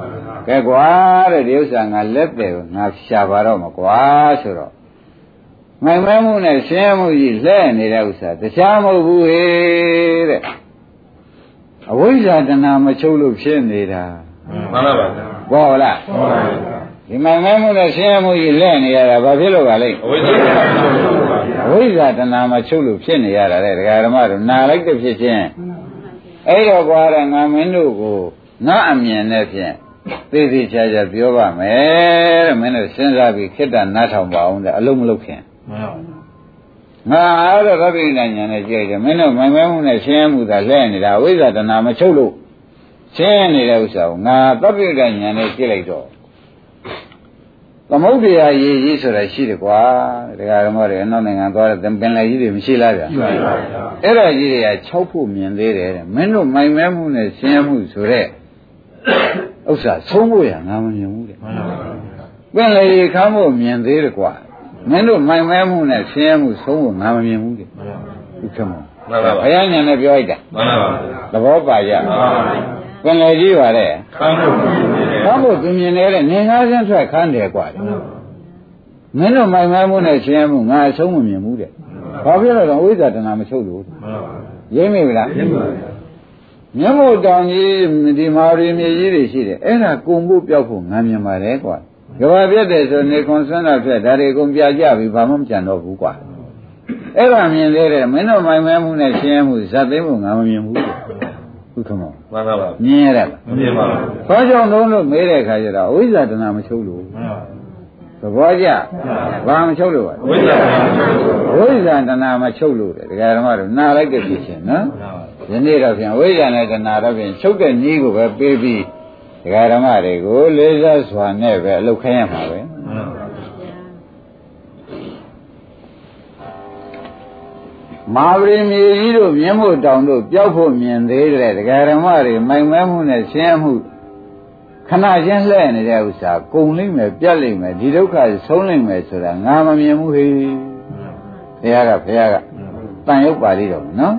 ကဲကွာတဲ့ဒီဥစ္စာငါလက်တယ်ငါရှာပါတော့မကွာဆိုတော့မိုင်မဲမှုနဲ့ဆင်းရဲမှုကြီးလဲနေတဲ့ဥစ္စာတခြားမဟုတ်ဘူးဟေ့တဲ့အဝိဇ္ဇာတဏှာမချုပ်လို့ဖြစ်နေတာမှန်ပါပါဘောလားမှန်ပါပါဒီမိုင်မဲမှုနဲ့ဆင်းရဲမှုကြီးလဲနေရတာဘာဖြစ်လို့ပါလဲအဝိဇ္ဇာတဏှာမချုပ်လို့ပါအဝိဇ္ဇာတဏှာမချုပ်လို့ဖြစ်နေရတာတဲ့ဒကာဓမ္မတို့နာလိုက်တဲ့ဖြစ်ချင်းအဲ့တော့ကွာတဲ့ငါမင်းတို့ကိုငါအမြင်နဲ့ဖြင့်သိသိချာချာပြောပါမယ်တဲ့မင်းတို့စဉ်းစားပြီးခိတ္တနားထောင်ပါအောင်တဲ့အလုံးမလုံးခင်မှန်ပါငါအဲ့တော့ဗဗိဒဉာဏ်နဲ့ကြည့်တယ်မင်းတို့မိုင်မဲမှုနဲ့ရှင်းမှုသာလဲနေတာဝိဇ္ဇာတဏှာမချုပ်လို့ရှင်းနေတဲ့ဥစ္စာကိုငါဗဗိဒဉာဏ်နဲ့ကြည့်လိုက်တော့သမုဒ္ဒရာရည်ကြီးဆိုတာရှိတယ်ကွာဒကာဓမ္မတွေအနောက်နိုင်ငံသွားတဲ့ပင်လယ်ကြီးတွေမရှိလားဗျာရှိပါပါအဲ့ဒါကြီးတွေက၆ဖို့မြင်သေးတယ်တဲ့မင်းတို့မိုင်မဲမှုနဲ့ရှင်းမှုဆိုတဲ့ဥစ္စာဆုံးဖို့ရငါမမြင်ဘူးတဲ့ပင်လယ်ကြီးခမ်းဖို့မြင်သေးတယ်ကွာမင်းတို့မိုင်မဲမှုနဲ့ရှင်းမှုဆုံးဖို့ငါမမြင်ဘူးတဲ့ဟုတ်ကဲ့မဟုတ်မှန်ပါပါဘုရားညာနဲ့ပြောလိုက်တာမှန်ပါပါသဘောပါကြမှန်ပါပါပင်လယ်ကြီးပါတဲ့ခမ်းဖို့ခမ်းဖို့သူမြင်နေတဲ့နေငါးစင်းထွက်ခမ်းတယ်ကွာမင်းတို့မိုင်မဲမှုနဲ့ရှင်းမှုငါအဆုံးမမြင်ဘူးတဲ့ဘာဖြစ်လို့လဲဝိဇ္ဇာတဏှာမချုပ်လို့ရိမ့်မိဗလားရိမ့်ပါပါမျက်မှောက်တောင်ကြီးဒီမာရီမြေကြီးတွေရှိတယ်အဲ့ဒါကုံဖို့ပြောက်ဖို့ငါမြင်ပါတယ်ကွာကဘာပြတ်တယ်ဆိုနေခွန်ဆွမ်းတော့ဖြစ်ဒါတွေကုန်ပြကြပြီဘာမှမကြံတော့ဘူးကွာအဲ့ဒါမြင်သေးတယ်မင်းတို့မိုင်မဲမှုနဲ့ရှင်းမှုဇတ်သိမ်းမှုငါမမြင်ဘူးဟုတ်ကဲ့မောမှန်ပါပါမြင်ရလားမမြင်ပါဘူးဘာကြောင့်လုံးလို့မေးတဲ့အခါကျတော့အဝိဇ္ဇာတဏှာမချုပ်လို့မှန်ပါသဘောကျဘာမချုပ်လို့ပါဝိဇ္ဇာတဏှာမချုပ်လို့ဝိဇ္ဇာတဏှာမချုပ်လို့တဲ့ဒကာဓမ္မတို့နားလိုက်တဲ့ဖြစ်ရှင်နော်ဒီနေ့တော့ဖြင့်ဝိဇ္ဇာနဲ့တဏှာတော့ဖြင့်ချုပ်တဲ့နည်းကိုပဲပေးပြီးဒကာဓမ္မတွေကိုလေးစားစွာနဲ့ပဲအလုပ်ခိုင်းရမှာပဲမာပရိမြေကြီးတို့မြင်းမို့တောင်တို့ပျောက်ဖို့မြင်သေးတယ်ဒကာဓမ္မတွေမိုင်မဲမှုနဲ့ရှင်းမှုခဏချင်းလှည့်နေတဲ့ဥစ္စာကုံလိမ့်မယ်ပြတ်လိမ့်မယ်ဒီဒုက္ခဆုံးလိမ့်မယ်ဆိုတာငါမမြင်ဘူးဟေ့ဘုရားကဘုရားကတန်ရုပ်ပါလိတော့နော်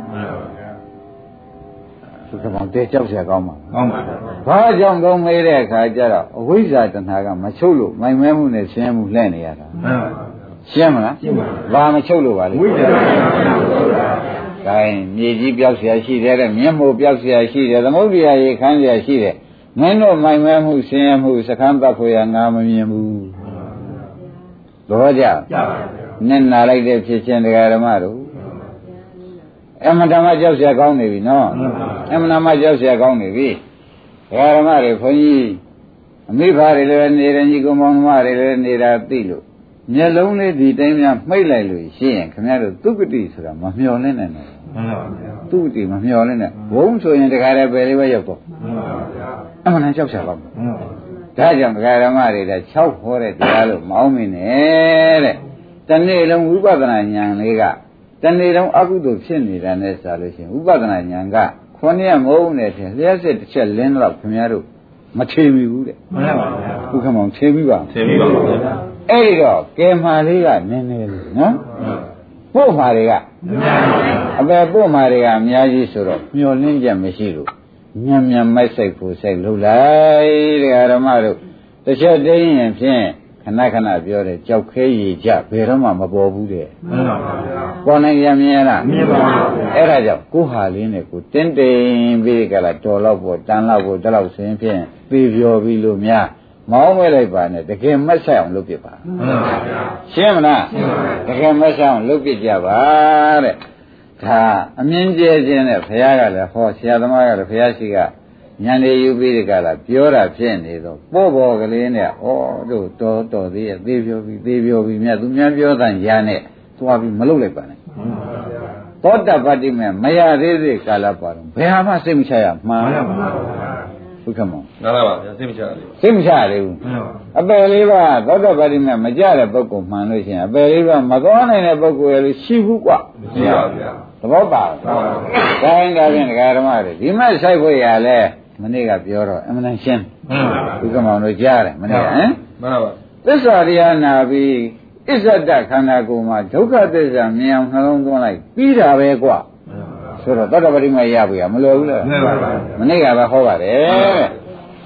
သူကမှတဲကြောက်เสียကောင်းပါကောင်းပါဘာကြောင့်ကောင်းမေးတဲ့အခါကျတော့အဝိဇ္ဇာတဏှာကမချုပ်လို့မိုင်မဲမှုနဲ့ရှင်းမှုလှည့်နေရတာမှန်ပါရှင်းမလားရှင်းပါဘာမချုပ်လို့ပါလဲဝိဇ္ဇာတဏှာဒါရင်မြေကြီးပြောက်เสียရှိတယ်တဲ့မျက်မှောက်ပြောက်เสียရှိတယ်သမုဒ္ဒရာရေခမ်းเสียရှိတယ်မင်းတို့မိုင်မဲမှုရှင်းမှုစခန်းပတ်ဖို့ရငါမမြင်ဘူးတော့ကြကြပါဘူးနဲ့နာလိုက်တဲ့ဖြစ်ချင်းတရားဓမ္မတို့အမှန်တမ်းကြောက်เสียကောင်းနေပြီနော်အမှန်တမ်းကြောက်เสียကောင်းနေပြီတရားဓမ္မတွေခွန်ကြီးအမိဖားတွေလည်းနေတယ်ညီကောင်မောင်နှမတွေလည်းနေတာသိလို့မျက်လုံးလေးဒီတိုင်းများမှိတ်လိုက်လို့ရှိရင်ခင်ဗျားတို့သုကတိဆိုတာမမျှော်လင့်နိုင်ဘူးမှန်ပါဗျာသုကတိမမျှော်လင့်နဲ့ဘုံဆိုရင်တခါတည်းပဲလေးပဲရောက်တော့မှန်ပါဗျာအမှန်တမ်းကြောက်ချပါဘူးဒါကြောင့်ဒကာဓမ္မတွေက၆ဟောတဲ့တရားလို့မအောင်မင်းနဲ့တဲ့တနေ့လုံးဝိပဿနာဉာဏ်လေးကတနေ့လုံးအကုသိုလ်ဖြစ်နေတာနဲ့ဆိုလို့ရှိရင်ဝိပဿနာဉာဏ်ကခွန်ရမဟုတ်နဲ့ထင်လျှက်စစ်တစ်ချက်လင်းတော့ခင်ဗျားတို့မထေမိဘူးတဲ့မှန်ပါဗျာဘုခမောင်ထေမိပါထေမိပါဗျာအဲ့ဒီတော့ကဲမာလေးကနည်းနည်းလေးနော်ပို့မာတွေကအများကြီးအပယ်ပို့မာတွေကအများကြီးဆိုတော့မျောလင်းချက်မရှိလို့ညံ့ညံ့မိုက်ဆိုင်ဖို့ဆိုင်လှုပ်လိုက်တဲ့ဓမ္မတို့တစ်ချက်တင်းရင်ဖြင့်ခဏခဏပြောတယ်ကြောက်ခဲရည်ကြဘယ်တော့မှမပေါ်ဘူးတဲ့မှန်ပါဗျာပေါ်နိုင်ရမြင်လားမြင်ပါဗျာအဲ့ဒါကြောင့်ကိုဟာလေးနဲ့ကိုတင်းတိမ်ပြီးကြလားတော်တော့ပေါ်တန်တော့ပေါ်တလောက်ဆင်းဖြင့်ပြေပြောပြီးလို့များမောင်းမဲလိုက်ပါနဲ့တကယ်မက်ဆိုင်အောင်လုပ်ပြပါမှန်ပါဗျာရှင်းမလားရှင်းပါပြီတကယ်မက်ဆိုင်အောင်လုပ်ပြကြပါတဲ့ဒါအမြင့်ကျဲခြင်းနဲ့ဘုရားကလည်းဟောဆရာသမားကလည်းဘုရားရှိကဉာဏ်လေးယူပြီးဒီကလာပြောတာဖြစ်နေတော့ပေါ်ပေါ်ကလေးနဲ့ဩတို့တော်တော်သေးရဲ့သေးပြောပြီးသေးပြောပြီးမြတ်သူများပြောတဲ့ညာနဲ့သွားပြီးမလုပ်လိုက်ပါနဲ့သောတပတ္တိမဲ့မရသေးသေးကာလပါတော့ဘယ်ဟာမှစိတ်မချရမှန်ပါပါဟုတ်ကဲ့မောင်နားလားပါဗျာစိတ်မချရသေးဘူးစိတ်မချရသေးဘူးအပယ်လေးပါသောတပတ္တိမဲ့မကြတဲ့ပုဂ္ဂိုလ်မှန်လို့ရှိရင်အပယ်လေးပါမသွားနိုင်တဲ့ပုဂ္ဂိုလ်ရဲ့ရှိဘူးကွာမရှိပါဗျာသဘောပါဒါရင်ဒါဖြင့်ဒကာဓမ္မတွေဒီမဲ့ဆိုင်ခွေရလဲမနေ့ကပြောတော့အမှန်တန်ရှင်းမှန်ပါဘုကမောင်တို့ကြားတယ်မနေ့ကဟမ်မှန်ပါပါသစ္စာတရားနာပြီးအစ္ဆဒခန္ဓာကိုယ်မှာဒုက္ခသစ္စာမြင်အောင်နှလုံးသွင်းလိုက်ပြီးတာပဲကွာဆိုတော့သတ္တပတိမရပြီမလို့ဘူးလားမှန်ပါပါမနေ့ကပဲဟောပါတယ်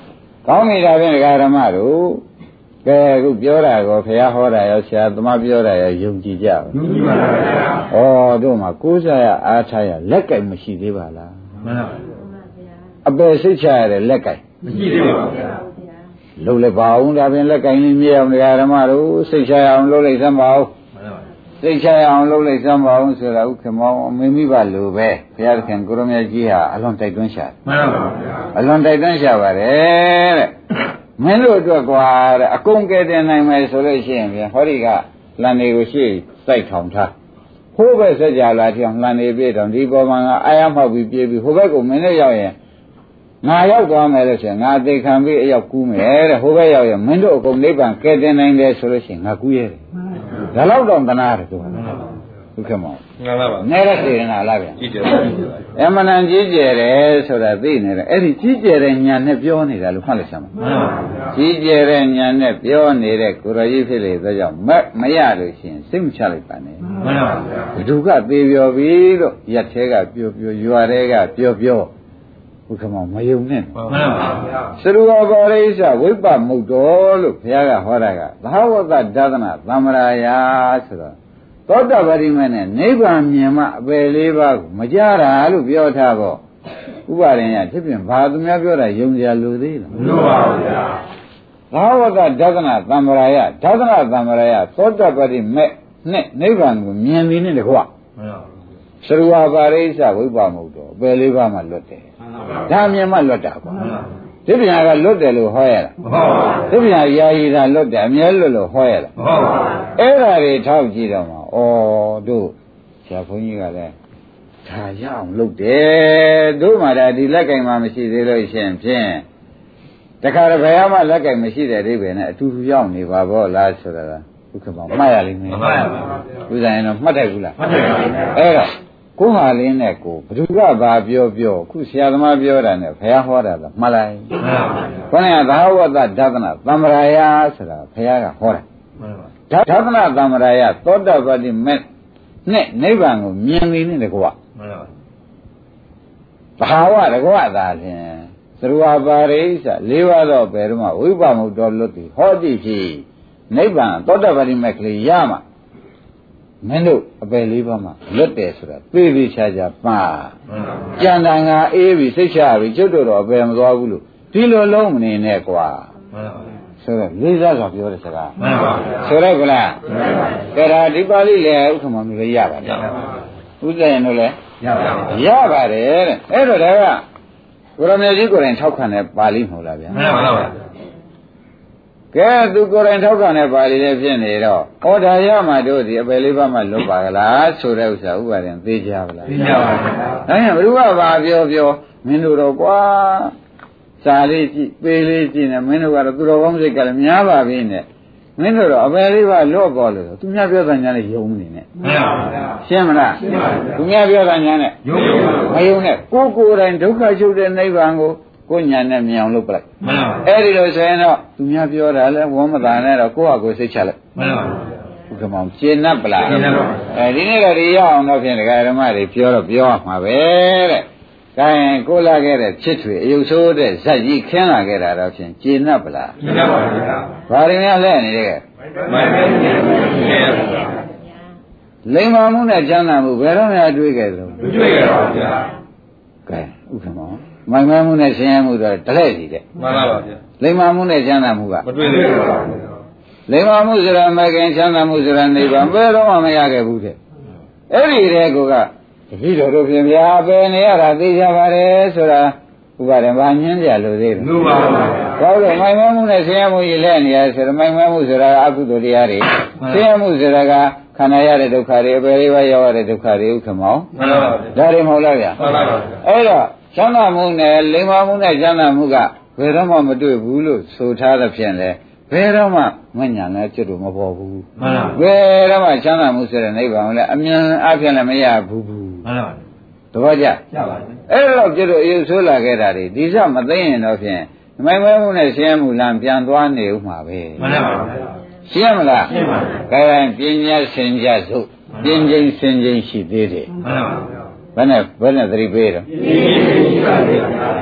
ကောင်းနေတာဖြင့်ဒကာဓမ္မတို့ကဲအခုပြောတာကိုဘုရားဟောတာရောဆရာသမားပြောတာရောယုံကြည်ကြပါယုံကြည်ပါဗျာဩတို့မှာကိုးစားရအားထားရလက်ကင်မရှိသေးပါလားမှန်ပါဗျာအပယ်စိတ်ချရတဲ့လက်ကင်မရှိသေးပါဗျာလုံးလိုက်ပါအောင်ဒါဖြင့်လက်ကင်လေးမြဲအောင်ဒကာဓမ္မတို့စိတ်ချရအောင်လုပ်လိုက်စမ်းပါဦးစိတ်ချရအောင်လုပ်လိုက်စမ်းပါအောင်ဆိုတာဥက္ကမောမင်းမိဘလိုပဲဘုရားသခင်ကိုရမကြီးဟာအလွန်တိုက်တွန်းရှာမှန်ပါဗျာအလွန်တိုက်တွန်းရှာပါတယ်တဲ့မင်းတို့အတွက်ကွာတဲ့အကုန်ကဲတင်နိုင်မယ်ဆိုလို့ရှိရင်ဗျာဟောဒီကလန်တွေကိုရှေ့စိုက်ထောင်ထားဟိုးပဲစက်ကြလာထောင်လန်နေပြေတောင်ဒီပေါ်မှာငါအာရမောက်ပြီးပြေးပြီးဟိုဘက်ကိုမင်းနဲ့ရောက်ရင်ငါရောက်သွားမယ်လို့ဆိုရင်ငါသိခံပြီးအရောက်ကူးမယ်တဲ့ဟိုဘက်ရောက်ရင်မင်းတို့အကုန်နိဗ္ဗာန်ကဲတင်နိုင်တယ်ဆိုလို့ရှိရင်ငါကူးရဲတယ်ဒါတော့တော့တနာတယ်သူကဟုတ်ကဲ့မောင်မှန်ပါပါနဲတဲ့စေနာလားဗျာကြီးကျယ်ပါအမှန်တန်ကြီးကျယ်တယ်ဆိုတာသိနေတယ်အဲ့ဒီကြီးကျယ်တဲ့ညာနဲ့ပြောနေတာလို့မှတ်လိုက်စမ်းပါမှန်ပါပါကြီးကျယ်တဲ့ညာနဲ့ပြောနေတဲ့ကိုရကြီးဖြစ်လေသောကြောင့်မမရလို့ရှိရင်စိတ်မချလိုက်ပါနဲ့မှန်ပါပါဘုဒ္ဓကသေးပြောပြီလို့ရက်သေးကပြောပြောရွာသေးကပြောပြောဘုခမောမယုံနဲ့မှန်ပါပါသရူဝဘောရိစ္ဆဝိပ္ပမုတ်တော်လို့ဘုရားကဟောတာကသဟဝတ္တဒါသနာသမ္မာရာဆိုတော့သောတပတိမေနဲ့နိဗ္ဗာန်မြင်မှအပယ်လေးပါးကိုမကြတာလို့ပြောထားတော့ဥပါရင်ရဖြစ်ပြင်ဘာသူများပြောတာယုံကြလို့သေးလားမလိုပါဘူးဗျာဘာဝတ္တဒါသနာသမ္မာရာဒါသနာသမ္မာရာသောတပတိမေနဲ့နိဗ္ဗာန်ကိုမြင်ပြီးနဲ့တကွာမှန်ပါဘူးသရဝပါရိစ္ဆဝိပ္ပမုတ်တော်အပယ်လေးပါးမှလွတ်တယ်ဒါမြင်မှလွတ်တာကွာဒီပြန်ကလွတ်တယ်လို့ဟောရလားမဟုတ်ပါဘူးဒီပြန်ယာယီတာလွတ်တယ်အမြဲလွတ်လို့ဟောရလားမဟုတ်ပါဘူးအဲ့ဒါတွေထောက်ကြည့်တော့မှာဩတို့ဆရာဘုန်းကြီးကလည်းဒါရအောင်လုပ်တယ်တို့မှဒါဒီလက်ကင်မှမရှိသေးလို့ရှင်ဖြင့်တခါတည်းဘယ်မှလက်ကင်မရှိတဲ့အိဗယ်နဲ့အတူတူရောက်နေပါဘောလားဆိုတာကဥက္ကမောမှတ်ရလိမ့်မယ်မှတ်ရပါဘူးဥစ္စာရင်တော့မှတ်တယ်ဘူးလားမှတ်တယ်ပါဘူးအဲ့တော့ကိုဟာလင်းနဲ့ကိုဘ누구ကဘာပြောပြောခုဆရာသမားပြောတာနဲ့ဘုရားဟောတာကမှတ်လိုက်မှန်ပါဘူးခေါင်းကသာဝတ္တဒါသနာသမ္မာရာဆိုတာဘုရားကဟောတာမှန်ပါဘူးဒါသနာသမ္မာရာသောတပတိမေနဲ့နိဗ္ဗာန်ကိုမြင်နေတယ်ကွာမှန်ပါဘူးဘာဝတကွာသာဖြင့်သရဝပါရိစ္ဆလေးပါးတော့ဘယ်တော့မှဝိပ္ပမုတ်တော်လွတ်ပြီဟောတိဖြစ်နိဗ္ဗာန်သောတပတိမေကလေးရမှာမင်းတို့အပယ်လေးပါးမှာလွတ်တယ်ဆိုတာသိသိချာချာပါကြံတန်ကအေးပြီစိတ်ချပြီကျွတ်တို့တော့အပယ်မသွားဘူးလို့ဒီလိုလုံးမနေနဲ့ကွာမှန်ပါဘူးဆိုတော့လေးစားစွာပြောတဲ့စကားမှန်ပါဘူးဆိုတော့ကလားကဲဒါဒီပါဠိလေဥက္ကမမျိုးလေးရပါတယ်ဥစ္စာရင်တို့လည်းရပါတယ်ရပါတယ်တဲ့အဲ့တော့ဒါကကိုရမေကြီးကိုယ်တိုင်ထောက်ခံတဲ့ပါဠိမဟုတ်လားဗျာမှန်ပါပါကဲသူကိုယ်တိုင်ထောက်ခံတဲ့ပါဠိလည်းဖြစ်နေတော့ဩဒါရမှတို့ဒီအပယ်လေးပါးမှလွတ်ပါကလားဆိုတဲ့ဥစ္စာဥပါရင်သိကြပါလားသိကြပါဘူး။ဒါရင်ဘုရားဘာပြောပြောမင်းတို့တော့ကွာစာလေးကြည့်ပေးလေးကြည့်နေမင်းတို့ကတော့သူတော်ကောင်းစိတ်ကလည်းများပါပြီနဲ့မင်းတို့တော့အပယ်လေးပါးလွတ်ပေါ်လို့သူများပြောတဲ့ညာနဲ့ယုံနေနဲ့မှန်ပါဗျာရှင်းမလားရှင်းပါဗျာသူများပြောတဲ့ညာနဲ့ယုံမယုံနဲ့ကိုယ်ကိုယ်တိုင်ဒုက္ခချုပ်တဲ့နိဗ္ဗာန်ကိုကိုညာနဲ့မြင်အောင်လုပ်ပလိုက်မှန်ပါအဲ့ဒီလိုဆိုရင်တော့သူများပြောတာလဲဝမ်းမသာနဲ့တော့ကိုယ့်ဟာကိုယ်စိတ်ချလိုက်မှန်ပါဘုကမောင်ရှင်း납ပလားရှင်း납ပါအဲဒီနေ့တော့ဒီရအောင်တော့ဖြင့်ဒကာဓမ္မတွေပြောတော့ပြောရမှာပဲတဲ့ဒါရင်ကိုလာခဲ့တဲ့ချစ်ထွေအယုတ်ဆိုးတဲ့ဇက်ကြီးခင်းလာခဲ့တာတော့ဖြင့်ရှင်း납ပလားရှင်း납ပါဗျာဘာတွေများလဲနေတယ်မှန်ပါရှင်း납ပါလိမ္မာမှုနဲ့ကျမ်းသာမှုဘယ်တော့မှတွေးခဲ့သလဲမတွေးခဲ့ပါဘူးဗျာကဲဥက္ကမောမိုင်မဲမှုနဲ့ဆင်းရဲမှုတော့တလဲစီတဲ့မှန်ပါပါဗျာလိမ္မာမှုနဲ့ချမ်းသာမှုကမတွေ့သေးပါဘူးလိမ္မာမှုဆိုတာမကင်ချမ်းသာမှုဆိုတာနိဗ္ဗာန်ဘယ်တော့မှမရခဲ့ဘူးတဲ့အဲ့ဒီတဲ့ကောကတတိတော်တို့ပြင်ဗျာပဲနေရတာသိကြပါတယ်ဆိုတာဥပါဒံဘာညင်းကြလို့သေးတယ်မှန်ပါပါဗျာဟုတ်တယ်မိုင်မဲမှုနဲ့ဆင်းရဲမှုကြီးလဲနေရဆိုတော့မိုင်မဲမှုဆိုတာအကုသိုလ်တရားတွေဆင်းရဲမှုဆိုတာကခန္ဓာရတဲ့ဒုက္ခတွေအပေလေးပါးရောက်ရတဲ့ဒုက္ခတွေဥက္ကမောမှန်ပါပါဒါတွေမဟုတ်လားဗျာမှန်ပါပါအဲ့တော့ချမ်းသာမှုနဲ့လိမ္မာမှုနဲ့ချမ်းသာမှုကဘယ်တော့မှမတွေ့ဘူးလို့ဆိုထားတဲ့ဖြင့်လေဘယ်တော့မှမညာနဲ့ကျွတ်လို့မပေါ်ဘူးမှန်ပါဘယ်တော့မှချမ်းသာမှုဆိုတဲ့နိဗ္ဗာန်ကိုလည်းအမြန်အပြည့်လည်းမရဘူးဘူးမှန်ပါတပည့်ကြရပါဘူးအဲ့တော့ကျွတ်လို့အယူဆိုးလာခဲ့တာတွေဒီစမသိရင်တော့ဖြင့်မိုင်မဲမှုနဲ့ရှင်းမှုလမ်းပြန်သွားနေဥမှာပဲမှန်ပါပါရှင်းမလားရှင်းပါပြီခိုင်ပညာစင်ကြစို့ပြင်းချင်းစင်ချင်းရှိသေးတယ်မှန်ပါပါဘယ်နဲ့ဘယ်နဲ့သတိပေးတော့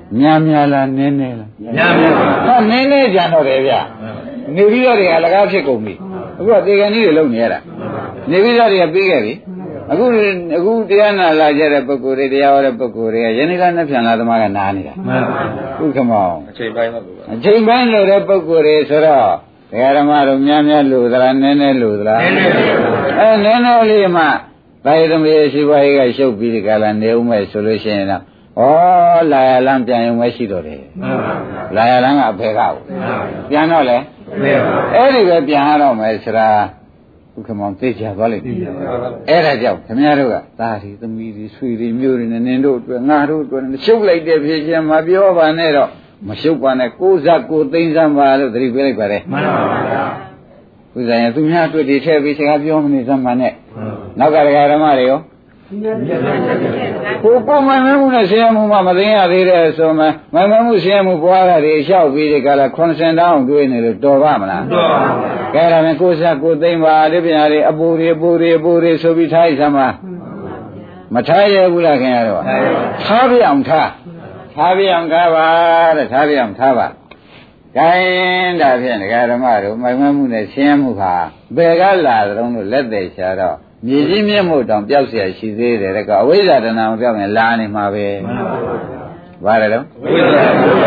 ညာများလားနင်းနေလားညာများပါဟာနင်းနေကြတော့တယ်ဗျနေပြီးတော့တွေကလကားဖြစ်ကုန်ပြီအခုကတေကန်ကြီးတွေလုံနေရတာနေပြီးတော့တွေကပြီးခဲ့ပြီအခုအခုတရားနာလာကြတဲ့ပုဂ္ဂိုလ်တွေတရားဟောတဲ့ပုဂ္ဂိုလ်တွေကယနေ့ကနှစ်ပြန်လာသမားကနားနေတာမှန်ပါဘူးဥက္ကမောင်အချိန်ပိုင်းပါဘူးအချိန်ပိုင်းလို့တဲ့ပုဂ္ဂိုလ်တွေဆိုတော့ဒကာဓမ္မတို့များများလို့သလားနည်းနည်းလို့သလားနည်းနည်းအဲနည်းနည်းလေးမှဒါရသမီးရှိပါရေးကရှုပ်ပြီးဒီကလာနေဦးမယ်ဆိုလို့ရှိရင်တော့ဩလာရလမ်းပြန်ရုံပဲရှိတော့တယ်မှန်ပါဗျာလာရလမ်းကအဖေကဟုတ်ပြန်တော့လေအဲ့ဒီပဲပြန်ရတော့မယ်ဆိုတာဥက္ကမောင်သိချသွားလိမ့်မယ်အဲ့ဒါကြောင့်ခင်ဗျားတို့ကသားဒီသမီးဒီဆွေဒီမျိုးတွေနဲ့နင်တို့အတွက်ငါတို့အတွက်ရှုပ်လိုက်တဲ့ဖြစ်ချင်းမပြောပါနဲ့တော့မရှုပ်ပါနဲ့ကိုယ်စားကိုယ်သိမ်းစမ်းပါလို့သတိပေးလိုက်ပါတယ်မှန်ပါဗျာဥစ္စာရင်သူများအတွက်ဒီထည့်ပြီးစကားပြောမနေစမ်းပါနဲ့နောက်ကဓမ္မတွေရောကိုကိုမှန်မှန်မှုနဲ့ဆင်းရဲမှုမှမသိရသေးတဲ့ဆိုမှမှန်မှန်မှုဆင်းရဲမှုပွားတာတွေလျှောက်ပြီးဒီကလာခွန်စင်တောင်းတွေးနေလို့တော်ပါမလားတော်ပါဘူးကဲဒါနဲ့ကိုစားကိုသိမ့်ပါဒီပြန်ရည်အပူတွေအပူတွေအပူတွေဆိုပြီးထားရစမ်းပါမထားရဘူးလားခင်ဗျားတို့ထားပြအောင်ထားထားပြအောင်ထားပါတဲ့ထားပြအောင်ထားပါကိုင်းဒါဖြင့်ဒကာဓမ္မတို့မှန်မှန်မှုနဲ့ဆင်းရဲမှုဟာဘယ်ကလာသလုံးလို့လက်သေးချာတော့မြေကြီးမြင့်မို့တောင်ပျောက်เสียရှိသေးတယ်တဲ့ကအဝိဇ္ဇာတဏ္ဍာမပျောက်ရင်လာနေမှာပဲမှန်ပါဘူးဘာလဲတော့အဝိဇ္ဇာ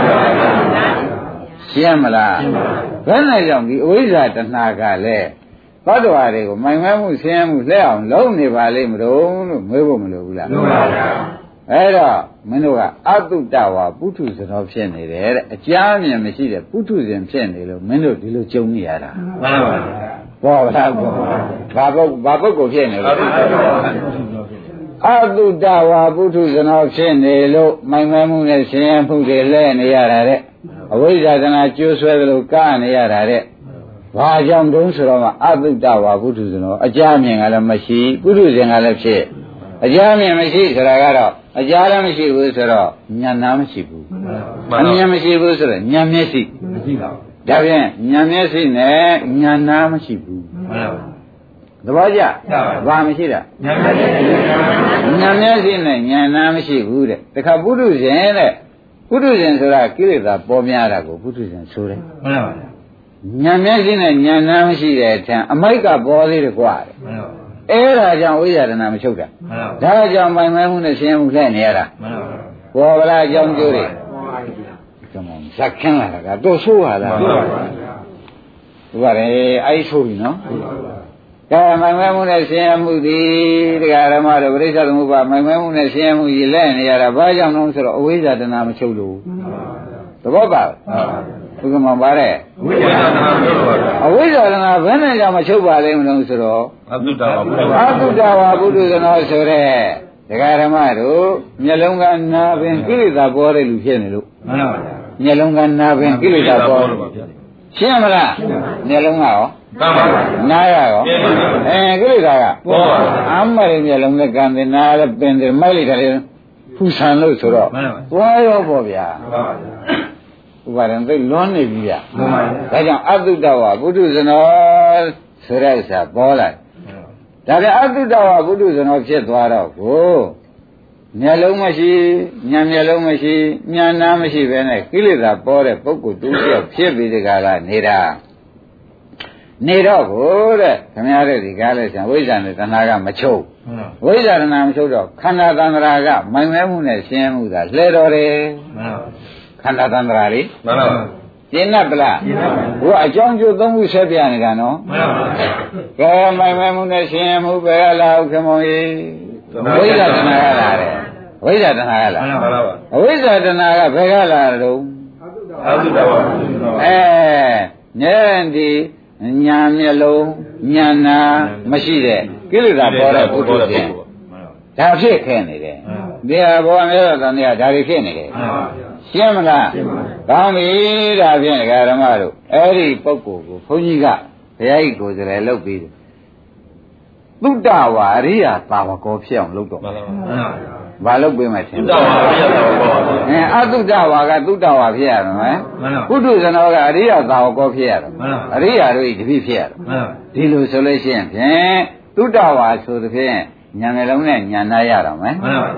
ရှင်းမလားဘယ်နဲ့ကြောင့်ဒီအဝိဇ္ဇာတဏ္ဍာကလည်းသတ္တဝါတွေကိုမိုင်မဲမှုဆင်းရဲမှုလက်အောင်လုံးနေပါလိမ့်မလို့လို့မေးဖို့မလိုဘူးလားလိုပါဗျာအဲ့တော့မင်းတို့ကအတုတ္တဝါပုထုဇဉ်တော်ဖြစ်နေတယ်တဲ့အကြမ်းမြင်မရှိတဲ့ပုထုဇဉ်ဖြစ်နေလို့မင်းတို့ဒီလိုကြုံနေရတာမှန်ပါဗျာဘောလားဘောဘာပုဂ္ဂဘာပုဂ္ဂိုလ်ဖြစ်နေလို့အတုတ္တဝါပုထုဇဏောဖြစ်နေလို့မိုင်မဲမှုနဲ့ဆင်းရဲမှုတွေလဲနေရတာတဲ့အဝိဇ္ဇာတဏှာကျိုးဆွဲသလိုကနေရတာတဲ့ဘာကြောင့်တုံးဆိုတော့မှအတုတ္တဝါပုထုဇဏောအကြမြင်ကလည်းမရှိပုထုဇဉ်ကလည်းဖြစ်အကြမြင်မရှိဆိုတာကတော့အကြလည်းမရှိဘူးဆိုတော့ဉာဏ်နာမရှိဘူးအဉာဏ်မရှိဘူးဆိုတော့ဉာဏ်မျက်စိမရှိပါဘူးဒါဖြင့်ဉာဏ်မျက်စိနဲ့ဉာဏ်နာမရှိဘူးသဘောကျဘာမရှိတာဉာဏ်မျက်စိနဲ့ဉာဏ်နာမရှိဘူးတဲ့တခါပုထုဇဉ်တဲ့ပုထုဇဉ်ဆိုတာကိလေသာပေါ်များတာကိုပုထုဇဉ်ဆိုတယ်မှန်ပါဗျာဉာဏ်မျက်စိနဲ့ဉာဏ်နာမရှိတဲ့အထံအမိုက်ကပေါ်သေးတယ်ကွာတဲ့မှန်ပါအဲ့ဒါကြောင့်ဝိဇာဒနာမချုပ်တာမှန်ပါဒါကြောင့်ပိုင်မဲမှုနဲ့ဆင်းရဲမှုလှည့်နေရတာမှန်ပါဘောဗလားအကြောင်းကျိုးတွေကမ္ဘာဇက်ခင်းလာတာကတော့ဆိုးရလားဆိုးပါဘူးဒီပါလေအဲ့ဆိုးပြီနော်ကဲမိုင်မဲမှုနဲ့ဆင်းရဲမှုဒီတရားဓမ္မတို့ပြိဿသမုပ္ပါမိုင်မဲမှုနဲ့ဆင်းရဲမှုကြီးလဲနေရတာဘာကြောင့်လဲဆိုတော့အဝိဇ္ဇာတဏှာမချုပ်လို့သဘောပါဘုကမပါတဲ့အဝိဇ္ဇာတဏှာမချုပ်ပါဘူးအဝိဇ္ဇာတဏှာဘယ်နဲ့ကြောင့်မချုပ်ပါလဲမလို့ဆိုတော့အတုတ္တဝါဘုရားအတုတ္တဝါဘုဒ္ဓဇနောဆိုတဲ့တရားဓမ္မတို့မျက်လုံးကနာပင်ကိလေသာပေါ်တဲ့လူဖြစ်နေလို့မှန်ပါဗျာမျက်လုံးကနာပင်ကိလေသာပေါ်လို့ပါဗျာရှင်းမလားမျက်လုံးကရောမှန်ပါဗျာနားရရောအဲကိလေသာကပေါ်ပါအမှန်မျက်လုံးနဲ့ကံတယ်နားလည်းပင်တယ်မိုက်လိုက်တယ်ဖူဆန်လို့ဆိုတော့သွားရောပေါ့ဗျာမှန်ပါဗျာဥပါဒံသိလွန်နေပြီဗျာမှန်ပါဗျာဒါကြောင့်အတုတ္တဝါပုထုဇနောဆိုတဲ့ဥစ္စာပေါ်လာဒါပြန်အတုတ္တဝါပုထုဇနောဖြစ်သွားတော့ကိုမျက်လုံးမရှိဉာဏ်မျက်လုံးမရှိဉာဏ်နာမရှိပဲနဲ့ကိလေသာပေါ်တဲ့ပုဂ္ဂိုလ်တူတယောက်ဖြစ်ပြီးဒီကလာနေတာနေတော့ကိုတဲ့ခင်ဗျားတို့ဒီကားလဲဆံဝိဇ္ဇာနဲ့တဏှာကမချုပ်ဝိဇ္ဇာတဏှာမချုပ်တော့ခန္ဓာတန္တရာကမိုင်မဲမှုနဲ့ရှင်းမှုသာလှဲတော်တယ်ခန္ဓာတန္တရာလေမှန်ပါပါရှင်းတ်ပလားရှင်းပါပါဘုရားအကြောင်းကျိုးသုံးခုဆက်ပြနေတာနော်မှန်ပါပါကဲမိုင်မဲမှုနဲ့ရှင်းမှုပဲလားဥက္ကမောကြီးဝိဇ္ဇာတဏှာကလာတယ်ဝိဇ္ဇာတဏှာကလာမှန်ပါပါအဝိဇ္ဇာတဏှာကဘယ်ကလာတော့အတုတ္တဝါအဲဉာဏ်ဒီညာမျက်လုံးညာနာမရှိတဲ့ကိလေသာပေါ်တဲ့ပုထုဇဉ်ဒါဖြစ်ခဲ့နေတယ်ဒီဟာဘောအများတော်တရားဒါတွေဖြစ်နေတယ်ရှင်းမလားကောင်းပြီဒါဖြင့်ဓမ္မတို့အဲ့ဒီပုဂ္ဂိုလ်ကိုဘုန်းကြီးကဘုရားကြီးကိုယ်စားလှယ်လုပ်ပြီးတယ်သုတ္တဝါအရိယာသာဝကောဖြစ်အောင်လုပ်တော့မှန်ပါပါဘာလုပ်ပေးမှထင်သုတ္တဝါအရိယာသာဝကောအဲအသုတ္တဝါကသုတ္တဝါဖြစ်ရမယ်မှန်ပါပုထုဇနောကအရိယာသာဝကောဖြစ်ရမယ်မှန်ပါအရိယာတို့ဤတပိဖြစ်ရမယ်မှန်ပါဒီလိုဆိုလို့ရှိရင်ဖြင့်သုတ္တဝါဆိုသဖြင့်ဉာဏ်နှလုံးနဲ့ဉာဏ်နာရတော့မယ်မှန်ပါ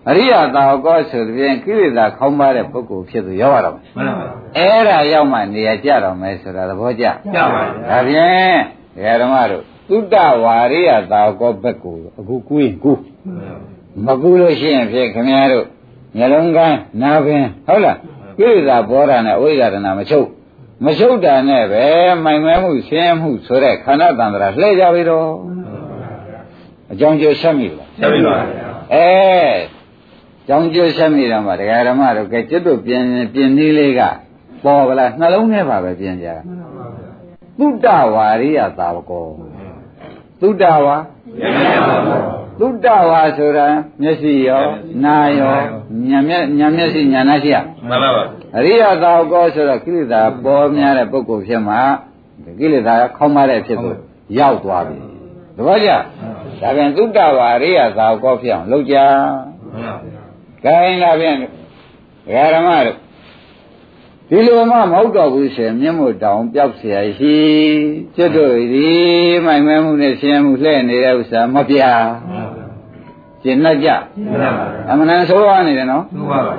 အရိယသာကောဆိုတဲ့ကိလေသာခေါင်းပါတဲ့ပုဂ္ဂိုလ်ဖြစ်သူရောက်ရတော့မယ်မှန်ပါဗျာအဲ့ဒါရောက်မှနေရာကြတော့မယ်ဆိုတာသဘောကျကျပါဗျာဒါဖြင့်ဒကာဓမ္မတို့သုတ္တဝါရိယသာကောဘက်ကိုအခုကူးရင်ကူးမကူးလို့ရှိရင်ဖြင့်ခင်ဗျားတို့မျက်လုံးကန်းနာပင်ဟုတ်လားကိလေသာဘောဓာနဲ့အဝိဇ္ဇာတဏမချုပ်မချုပ်တာနဲ့ပဲမိုင်မဲမှုဆင်းရဲမှုဆိုတဲ့ခန္ဓာတန္တရာလှည့်ကြပြီတော့အကြောင်းကျိုးဆက်မိလားဆက်ပြီပါဗျာအဲကြောင်းကျိုးဆက်မိတော့မှဒကာဓမ္မတို့ကဲကျွတ်တို့ပြင်ပြင်နည်းလေးကပေါ်ဗလားနှလုံးထဲပါပဲပြင်ကြတာသုတ္တဝါရိယသာဝကောသုတ္တဝါသုတ္တဝါဆိုတာမျက်စိရောနားရောညာမျက်ညာမျက်စိညာနာရှိရမှန်ပါပါအရိယသာဝကောဆိုတော့ကိလေသာပေါ်များတဲ့ပုဂ္ဂိုလ်ဖြစ်မှာကိလေသာခေါင်းမတဲ့ဖြစ်ကိုရောက်သွားပြီတပည့်ကြဒါပြန်သုတ္တဝါရိယသာဝကောဖြစ်အောင်လုပ်ကြခိုင်းလာပြန်ဓမ္မတို့ဒီလိုမှမဟုတ်တော့ဘူးရှင်မျက်မှောက်တောင်ပျောက်เสียရှိကျွတ်တို့ဒီမိုင်မဲမှုနဲ့ဆင်းရဲမှုလှည့်နေတဲ့ဥစ္စာမပြရှင်းနှက်ကြအမှန်တန်ဆိုးရနေတယ်နော်ဆိုးပါပါ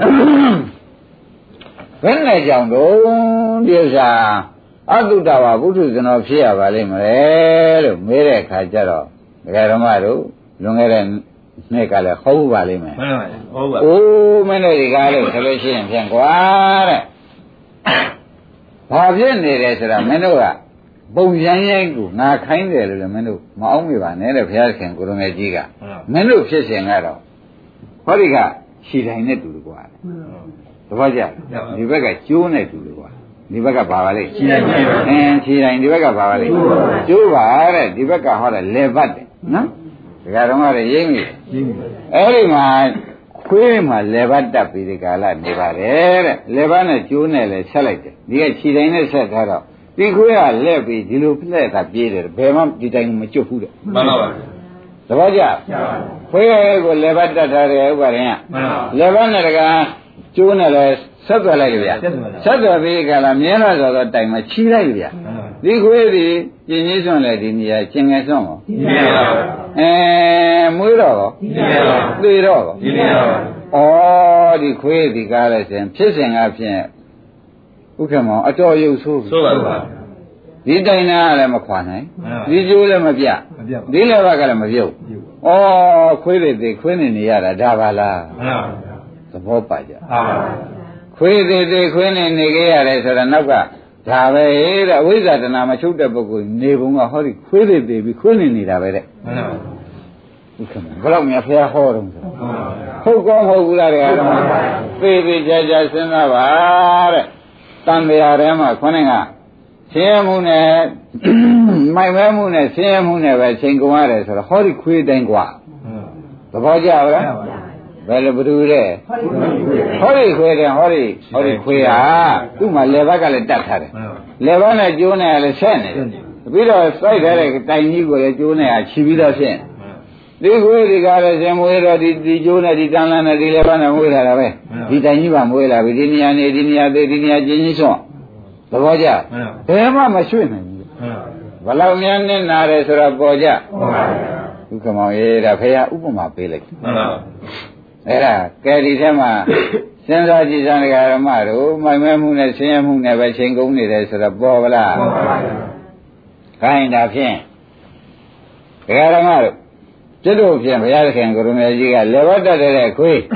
ဘယ်နဲ့ကြောင့်တော့ဒီဥစ္စာအတုတ္တဝါဘုဒ္ဓဇနောဖြစ်ရပါလိမ့်မယ်လို့မေးတဲ့အခါကျတော့ဒကာဓမ္မတို့လွန်ခဲ့တဲ့နေ့ကလည်းဟုတ်ပါလိမ့်မယ်မှန်ပါပါဟုတ်ပါအိုးမင်းတို့ဒီကားလို့ဆိုလို့ရှိရင်ဖြင့်ကွာတဲ့ဘာဖြစ်နေတယ်ဆိုတာမင်းတို့ကပုံရမ်းရိုင်းကိုငါခိုင်းတယ်လို့လည်းမင်းတို့မအောင်မိပါနဲ့တဲ့ဘုရားခင်ကိုရမေကြီးကမင်းတို့ဖြစ်စဉ်ကတော့ဟောဒီကခြေတိုင်းနဲ့တူတယ်ကွာသဘောကျဒီဘက်ကကျိုးနဲ့တူတယ်ကွာဒီဘက်ကဘာပါလဲခြေတိုင်းအင်းခြေတိုင်းဒီဘက်ကဘာပါလဲကျိုးပါတဲ့ဒီဘက်ကဟောတယ်လေပတ်တယ်နော်ဒီကတော့မှရိမ့်ပြီအဲ့ဒီမှာခွေးမှာလေပတ်တက်ပြီးဒီကာလနေပါတယ်တဲ့လေပတ်နဲ့ကျိုးနဲ့လည်းဆက်လိုက်တယ်ဒီကခြေတိုင်းနဲ့ဆက်ထားတော့ဒီခွေးကလက်ပြီးဒီလိုလှည့်တာပြေးတယ်ဘယ်မှဒီတိုင်းမကျွတ်ဘူးတဲ့မှန်ပါပါသဘောကျခွေးကိုလေပတ်တက်ထားတယ်ဥပါရင်ကလေပတ်နဲ့တကကျိုးနဲ့လည်းဆက်သွယ်လိုက်ကြဗျာဆက်သွယ်ပြီးကလာမြဲလာဆိုတော့တိုင်မှာချီလိုက်ကြဗျာဒီခွေးဒီကျင်ကြီးစွန့်လေဒီနေရာကျင်ငယ်စွန့်ရောကျင်ငယ်ပါအဲမွေးတော့ရောကျင်ငယ်ပါသေတော့ရောကျင်ငယ်ပါဩဒီခွေးဒီကားလဲစဉ်ဖြစ်စဉ်ကဖြင့်ဥက္ကမောအတော်ရုပ်ဆိုးဆိုးပါပါဒီတိုင်နာလည်းမခွာနိုင်ဒီကျိုးလည်းမပြဒီလည်းဘက်ကလည်းမပြုတ်ဩခွေးတွေသေခွေးနေနေရတာဒါပါလားမှန်ပါသဘောပါကြဟုတ်ပါခွေးသေးသေးခွေးနေနေကြရတယ်ဆိုတော့နောက်ကဒါပဲတဲ့အဝိဇ္ဇာတဏမချုပ်တဲ့ပုဂ္ဂိုလ်နေပုံကဟောဒီခွေးသေးသေးပြီးခွေးနေနေတာပဲတဲ့မှန်ပါဥက္ကမဘယ်တော့မှဖះဟောတော့ဆိုဟုတ်ကောမဟုတ်ဘူးလားတဲ့အဲ့ဒါသေသေးကြကြစဉ်းစားပါတဲ့တန်တရားထဲမှာခေါင်းကဆင်းရဲမှုနဲ့မိုက်မဲမှုနဲ့ဆင်းရဲမှုနဲ့ပဲချိန်ကုန်ရတယ်ဆိုတော့ဟောဒီခွေးတိုင်းกว่าသဘောကျပါလားဘယ်လိုဘယ်သူလဲဟောဒီခွေးတယ်ဟောဒီဟောဒီခွေးဟာသူ့မှာလေဘက်ကလည်းတတ်ထားတယ်လေဘက်နဲ့ကျိုးနဲ့လည်းဆက်နေတယ်ပြီးတော့စိုက်ထားတဲ့တိုင်ကြီးကိုလည်းကျိုးနဲ့ချီပြီးတော့ဖြစ်ဒီခွေးဒီကားလည်းရှင်မွေးတော့ဒီဒီကျိုးနဲ့ဒီတန်းလန်းနဲ့ဒီလေဘက်နဲ့မွေးလာတာပဲဒီတိုင်ကြီးပါမွေးလာပြီဒီနေရာနေဒီနေရာသေးဒီနေရာကျင်းချင်းစွန့်သဘောကျဘယ်မှမရွှေ့နိုင်ဘူးဘလောက်များနဲ့နာတယ်ဆိုတော့ပေါ်ကြဒုက္ခမောင်ရေးတာဖေရဥပမာပေးလိုက်မှန်ပါအဲ့ဒါကဲဒီထဲမှာစဉ်းစားကြည့်စမ်းကြရမတို့မိုင်မဲမှုနဲ့ဆင်းရဲမှုနဲ့ပဲချိန်ကုန်နေတယ်ဆိုတော့ပေါ်ဗလားပေါ်ပါပါခိုင်းတာဖြင့်ဒကာရမတို့ကျွတ်တို့ဖြင့်ဘုရားသခင်ကိုရမေကြီးကလေဘတ်တတ်တဲ့ခွေး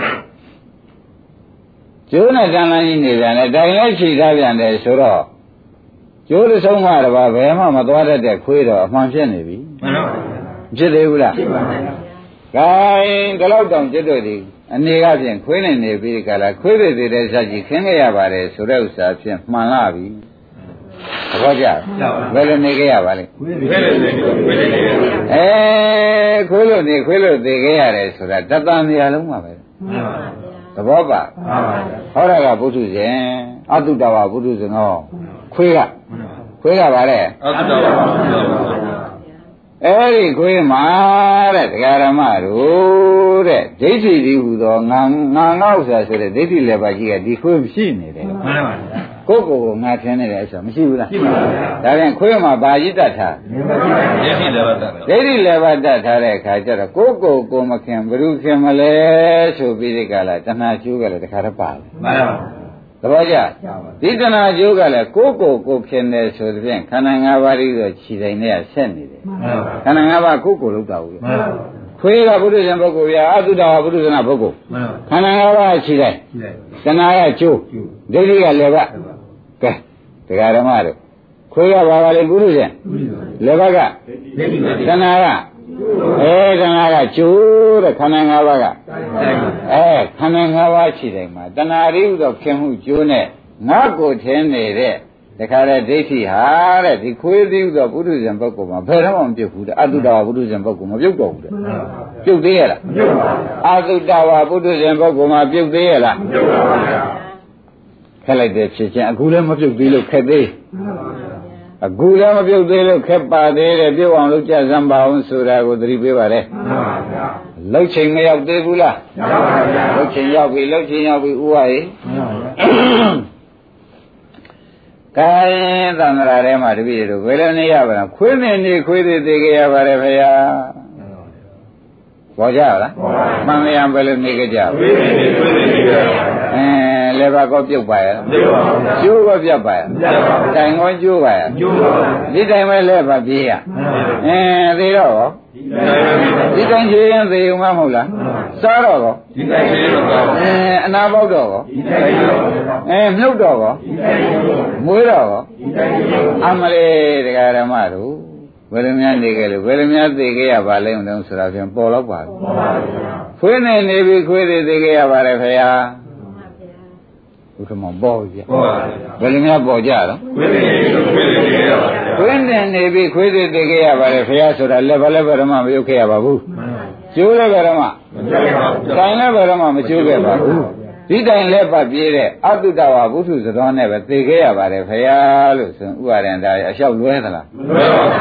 ကျိုးနဲ့တန်လန်းကြီးနေပြန်တယ်တိုင်လည်းခြိထားပြန်တယ်ဆိုတော့ကျိုးတစ်ဆုံးမှတော့ဘယ်မှမသွားတတ်တဲ့ခွေးတော့အမှန်ဖြစ်နေပြီမှန်ပါပါဖြစ်သေးဘူးလားဖြစ်ပါပါခိုင်းဒီလောက်တောင်ကျွတ်တို့ဒီအနေကဖြင့်ခွေးနေနေပြီးကြလားခွေးတွေသေးတဲ့ဆက်ကြီးခင်းခဲ့ရပါတယ်ဆိုတဲ့ဥစ္စာဖြင့်မှန်လာပြီသဘောကျဘယ်လိုနေခဲ့ရပါလဲခွေးတွေနေခွေးတွေနေအဲခွေးလို့နေခွေးလို့သေခဲ့ရတယ်ဆိုတာတသံနေရာလုံးမှာပဲမှန်ပါသဘောပါမှန်ပါဟောတာကဘုသူရှင်အတုတဝဘုသူရှင်ဟောခွေးကခွေးကပါလေအတုတဝအဲ့ဒီခွေးမှာတဲ့တရားဓမ္မတို့တဲ့ဒိဋ္ဌိဒီဟူသောငါငါငေါ့ဆရာဆိုတဲ့ဒိဋ္ဌိလည်းပါကြီးကဒီခွေးရှိနေတယ်မှန်ပါဗျာကိုယ်ကိုယ်ကိုငါထင်နေတယ်ဆိုမရှိဘူးလားရှိပါဗျာဒါပြန်ခွေးမှာဘာရစ်တတ်ထားဒိဋ္ဌိလည်းပါတတ်ဒိဋ္ဌိလည်းပါတတ်ထားတဲ့အခါကျတော့ကိုယ်ကိုယ်ကိုမခင်ဘ누구ခင်မလဲဆိုပြီးဒီကလာတဏှာကျိုးကလည်းတခါတည်းပါပဲမှန်ပါသဘောကျဒီတဏှာကျိုးကလည်းကိုယ်ကိုယ်ကိုခင်တယ်ဆိုတဲ့ဖြင့်ခန္ဓာ၅ပါးပြီးတော့ခြေတိုင်းနဲ့ဆက်နေတယ်ခန္ဓာ၅ပါးကိုယ်ကိုယ်လောက်တာဘူးခွေးကဘုဒ္ဓဇံပုဂ္ဂိုလ်ပြအတုတ္တဝဘုဒ္ဓဇနာပုဂ္ဂိုလ်ခန္ဓာ၅ပါးခြေတိုင်းတဏှာကကျိုးဒိဋ္ဌိကလည်းပါကဲတရားဓမ္မတို့ခွေးကဘာကလဲဘုဒ္ဓဇံလည်းဘကတဏှာကအဲတဏှာကကျိုးတဲ့ခန္ဓာ၅ပါးကအဲခန္ဓာ၅ပါးခြေတိုင်းမှာတဏှာရိဟုသောခင်မှုကျိုးနဲ့ငါကိုထင်းနေတဲ့တခါတည်းဒိဋ္ဌိဟာတဲ့ဒီခွေးသည်သောပုထုဇဉ်ပုဂ္ဂိုလ်မှာဘယ်တော့မှမပြုတ်ဘူးတဲ့အတုတ္တဝပုထုဇဉ်ပုဂ္ဂိုလ်မပြုတ်တော့ဘူးတဲ့ပြုတ်သေးရလားမပြုတ်ပါဘူးအတုတ္တဝပုထုဇဉ်ပုဂ္ဂိုလ်မှာပြုတ်သေးရလားမပြုတ်ပါဘူးဗျာခက်လိုက်တဲ့ဖြစ်ချင်းအခုလည်းမပြုတ်သေးလို့ခက်သေးအခုလည်းမပြုတ်သေးလို့ခက်ပါသေးတယ်ပြုတ်အောင်လုပ်ကြစမ်းပါအောင်ဆိုတာကိုသတိပေးပါလေမှန်ပါဗျာလှုပ်ချိန်မရောက်သေးဘူးလားမှန်ပါဗျာလှုပ်ချိန်ရောက်ပြီလှုပ်ချိန်ရောက်ပြီဥပါရေမှန်ပါဗျာကဲသံဃာထဲမှာတပည့်တို့ဘယ်လိုနေရပါလဲခွေးနေနေခွေးသေးသေးကြရပါတယ်ဖေဟာပေါ်ကြလားမှန်မရဘယ်လိုနေကြကြခွေးနေနေခွေးသေးသေးကြအဲလေဘာကောပြုတ်ပါရဲ့ပြုတ်ပါဘူးကျိုးကောပြတ်ပါရဲ့ပြတ်ပါဘူးတိုင်ကောကျိုးပါရဲ့ကျိုးပါဘူးဒီတိုင်ပဲလဲပါပြေးရအဲသေတော့ရောဒီတိုင်ချေရင်သေုံမမဟုတ်လားစားတော့ရောဒီတိုင်ချေတော့အဲအနာပေါက်တော့ရောဒီတိုင်တော့အဲမြုပ်တော့ရောဒီတိုင်မွေးတော့ရောဒီတိုင်အမလေးတရားဓမ္မတို့ဘယ်လိုများနေကြလို့ဘယ်လိုများသိခဲ့ရပါလဲမလို့ဆိုတာပြန်ပေါ်တော့ပါဘူးပေါ်ပါဘူးခွေးနေနေပြီခွေးသေးသိခဲ့ရပါတယ်ခင်ဗျာဘုရားမောပေါ်ပြီပေါ်ပါဘူးဘယ်လိုများပေါ်ကြတော့ခွေးနေနေပြီခွေးသေးသိခဲ့ရပါတယ်ခွေးနေနေပြီခွေးသေးသိခဲ့ရပါတယ်ခင်ဗျာဆိုတာလည်းဘာလဲဘယ်တော့မှမရုပ်ခဲ့ရပါဘူးကျိုးလည်းဘယ်တော့မှမကျိုးခဲ့ပါဘူးတိုင်လည်းဘယ်တော့မှမကျိုးခဲ့ပါဘူးဒီတိုင်လည်းပတ်ပြေးတဲ့အတုတ္တဝဘုထုသတော်နဲ့ပဲသိခဲ့ရပါတယ်ခင်ဗျာလို့ဆိုဥပါဒံဒါအလျှောက်လွဲသလားလွဲပါ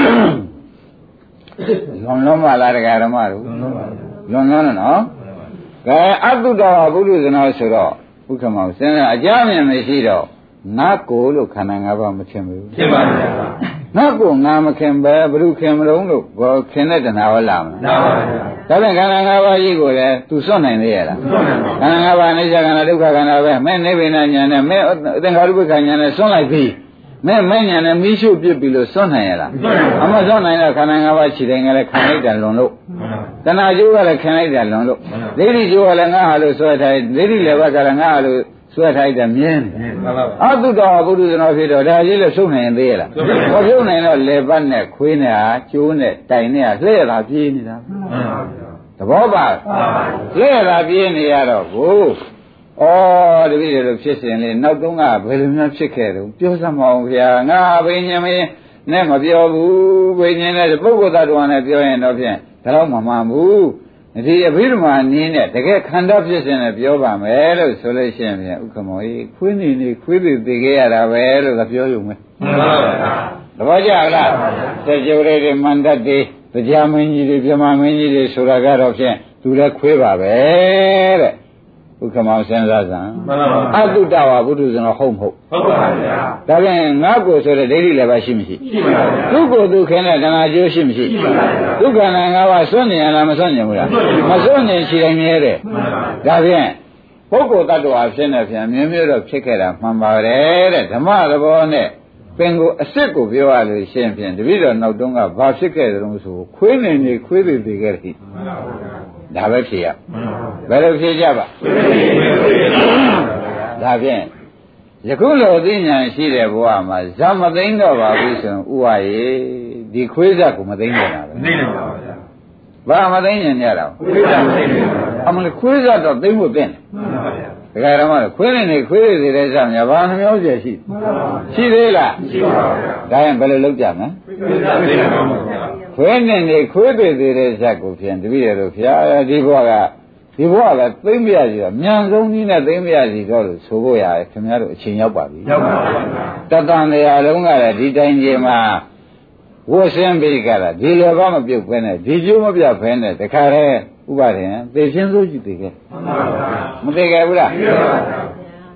ဗျာလွန်လွန်ပါလားတရားဓမ္မတို့လွန်လွန်နော်ကဲအတုတ္တဝဘုထုသတော်ဆိုတော့ဘုခမောစဉ်းစားအကြမ်းမြင်မရှိတော့ငါကိုလို့ခန္ဓာ၅ပါးမခင်ဘူးဖြစ်ပါဗျာငါကိုငါမခင်ပဲဘ누구ခင်မလို့လို့ဘောခင်တဲ့တဏှာဟောလာမလားမှန်ပါဗျာဒါပြန်ခန္ဓာ၅ပါးကြီးကိုလည်းသူစွန့်နိုင်သေးရဲ့လားစွန့်နိုင်ပါဘူးခန္ဓာ၅ပါးအနိစ္စခန္ဓာဒုက္ခခန္ဓာပဲမဲ့နိဗ္ဗာန်ညာနဲ့မဲ့သင်္ခါရုပ္ပခဉာဏ်နဲ့စွန့်လိုက်ပြီမဲ့မဲ့ညာနဲ့မိရှုပြစ်ပြီလို့စွန့်နိုင်ရလားအမစွန့်နိုင်တော့ခန္ဓာ၅ပါးခြေတိုင်းကလည်းခံလိုက်တယ်လွန်လို့တဏှာကျိုးကလည်းခံလိုက်တယ်လွန်လို့ဒိဋ္ဌိကျိုးကလည်းငါဟာလို့ဆွဲထားဒိဋ္ဌိလည်းဘက်ကလည်းငါဟာလို့ဆွဲထားတယ်မြင်းအတုတ္တဝဘုဒ္ဓဇနောဖြစ်တော့ဒါကြီးလည်းရှုံနိုင်ရင်သေးရလားမရှုံနိုင်တော့လေပတ်နဲ့ခွေးနဲ့ဟာကျိုးနဲ့တိုင်နဲ့ဟာလှည့်တာပြေးနေတာသဘောပါလှည့်တာပြေးနေရတော့ကိုဩတပည့်တွေဖြစ်စဉ်လေးနောက်တုန်းကဘယ်လိုများဖြစ်ခဲ့တော့ပြောစမ်းမအောင်ဗျာငါဘိညာမင်းနဲ့မပြောဘူးဘိညာနဲ့ပုဂ္ဂိုလ်သတ္တဝါနဲ့ပြောရင်တော့ဖြင့်ဒါတော့မမှန်ဘူးဒီအဘိဓမ္မာနည်းနဲ့တကယ်ခန္ဓာဖြစ်စဉ်နဲ့ပြောပါမယ်လို့ဆိုလို့ရှိရင်ဖြင့်ဥက္ကမောကြီးခွေးနေနေခွေးတွေသိခဲ့ရတာပဲလို့သာပြောရုံပဲမှန်ပါဗျာသဘောကျလားသေကြိုတွေတွေမန္တတွေတရားမင်းကြီးတွေပြမမင်းကြီးတွေဆိုတာကတော့ဖြင့်သူလည်းခွေးပါပဲတဲ့ဥက္ကမောစဉ်းစားစမ်းမှန်ပါဗျာအတုတ္တဝဘုဒ္ဓဇနောဟုတ်မဟုတ်ဟုတ်ပါဗျာဒါပြန်ငါ့ကိုဆိုတဲ့ဒိဋ္ဌိလည်းပါရှိမရှိရှိပါဗျာသူ့ကိုယ်သူခင်းတဲ့တဏှာကျိုးရှိမရှိရှိပါဗျာဒုက္ခနာငါးပါးစွန့်နေရလားမစွန့်နေဘူးလားမစွန့်နေခြေတိုင်းမြဲတယ်မှန်ပါဗျာဒါပြန်ပုဂ္ဂိုလ်တ attva ဖြစ်နေပြန်မြင်းမျိုးတော့ဖြစ်ခဲ့တာမှန်ပါတယ်တဲ့ဓမ္မသဘောနဲ့ပင်ကိုအစ်စ်ကိုပြောရလို့ရှင်းဖြင့်တပည့်တော်နောက်တုန်းကဘာဖြစ်ခဲ့တယ်လို့ဆိုခွေးနေနေခွေးသေးသေးခဲ့တယ်မှန်ပါဗျာဒါပဲဖြေရဘယ်လိုဖြေကြပါဒါဖြင့်ယခုလိုသိဉာဏ်ရှိတဲ့ဘဝမှာဇာမသိမ့်တော့ပါဘူးဆိုရင်ဥပါရေဒီခွေးဇက်ကိုမသိမ့်တော့တာပဲမသိနိုင်ပါဘူးဗျာဘာမသိဉာဏ်ကြတာခွေးဇက်မသိနိုင်ပါဘူးအမလေးခွေးဇက်တော့သိမ့်ဖို့သင့်တယ်မှန်ပါဗျာဒကာရမတို့ခွေးနေနေခွေးတွေတဲ့ဇာများဘာနှမျိုးကျရှိရှိသေးလားရှိပါဗျာဒါရင်ဘယ်လိုလုပ်ကြမလဲခွေးဇက်သိနိုင်ပါဘူးဗျာခွေးနေနေခွေးသေးသေးတဲ့ဇက်ကိုဖြင့်တပည့်ရတို့ဖျားဒီဘဝကဒီဘဝကသိမ့်မရစီတော့မြန်ဆုံးနည်းနဲ့သိမ့်မရစီတော့လို့ဆိုဖို့ရတယ်ခင်ဗျားတို့အချိန်ရောက်ပါပြီရောက်ပါပါတတန်တရားလုံးကလည်းဒီတိုင်းကြီးမှာဝတ်ဆင်းပြီးကြတာဒီလိုဘာမပြုတ်ဖဲနဲ့ဒီကျိုးမပြတ်ဖဲနဲ့တခါတည်းဥပါဒင်သေချင်းစိုးကြည့်သေးခဲ့မသိခဲ့ဘူးလား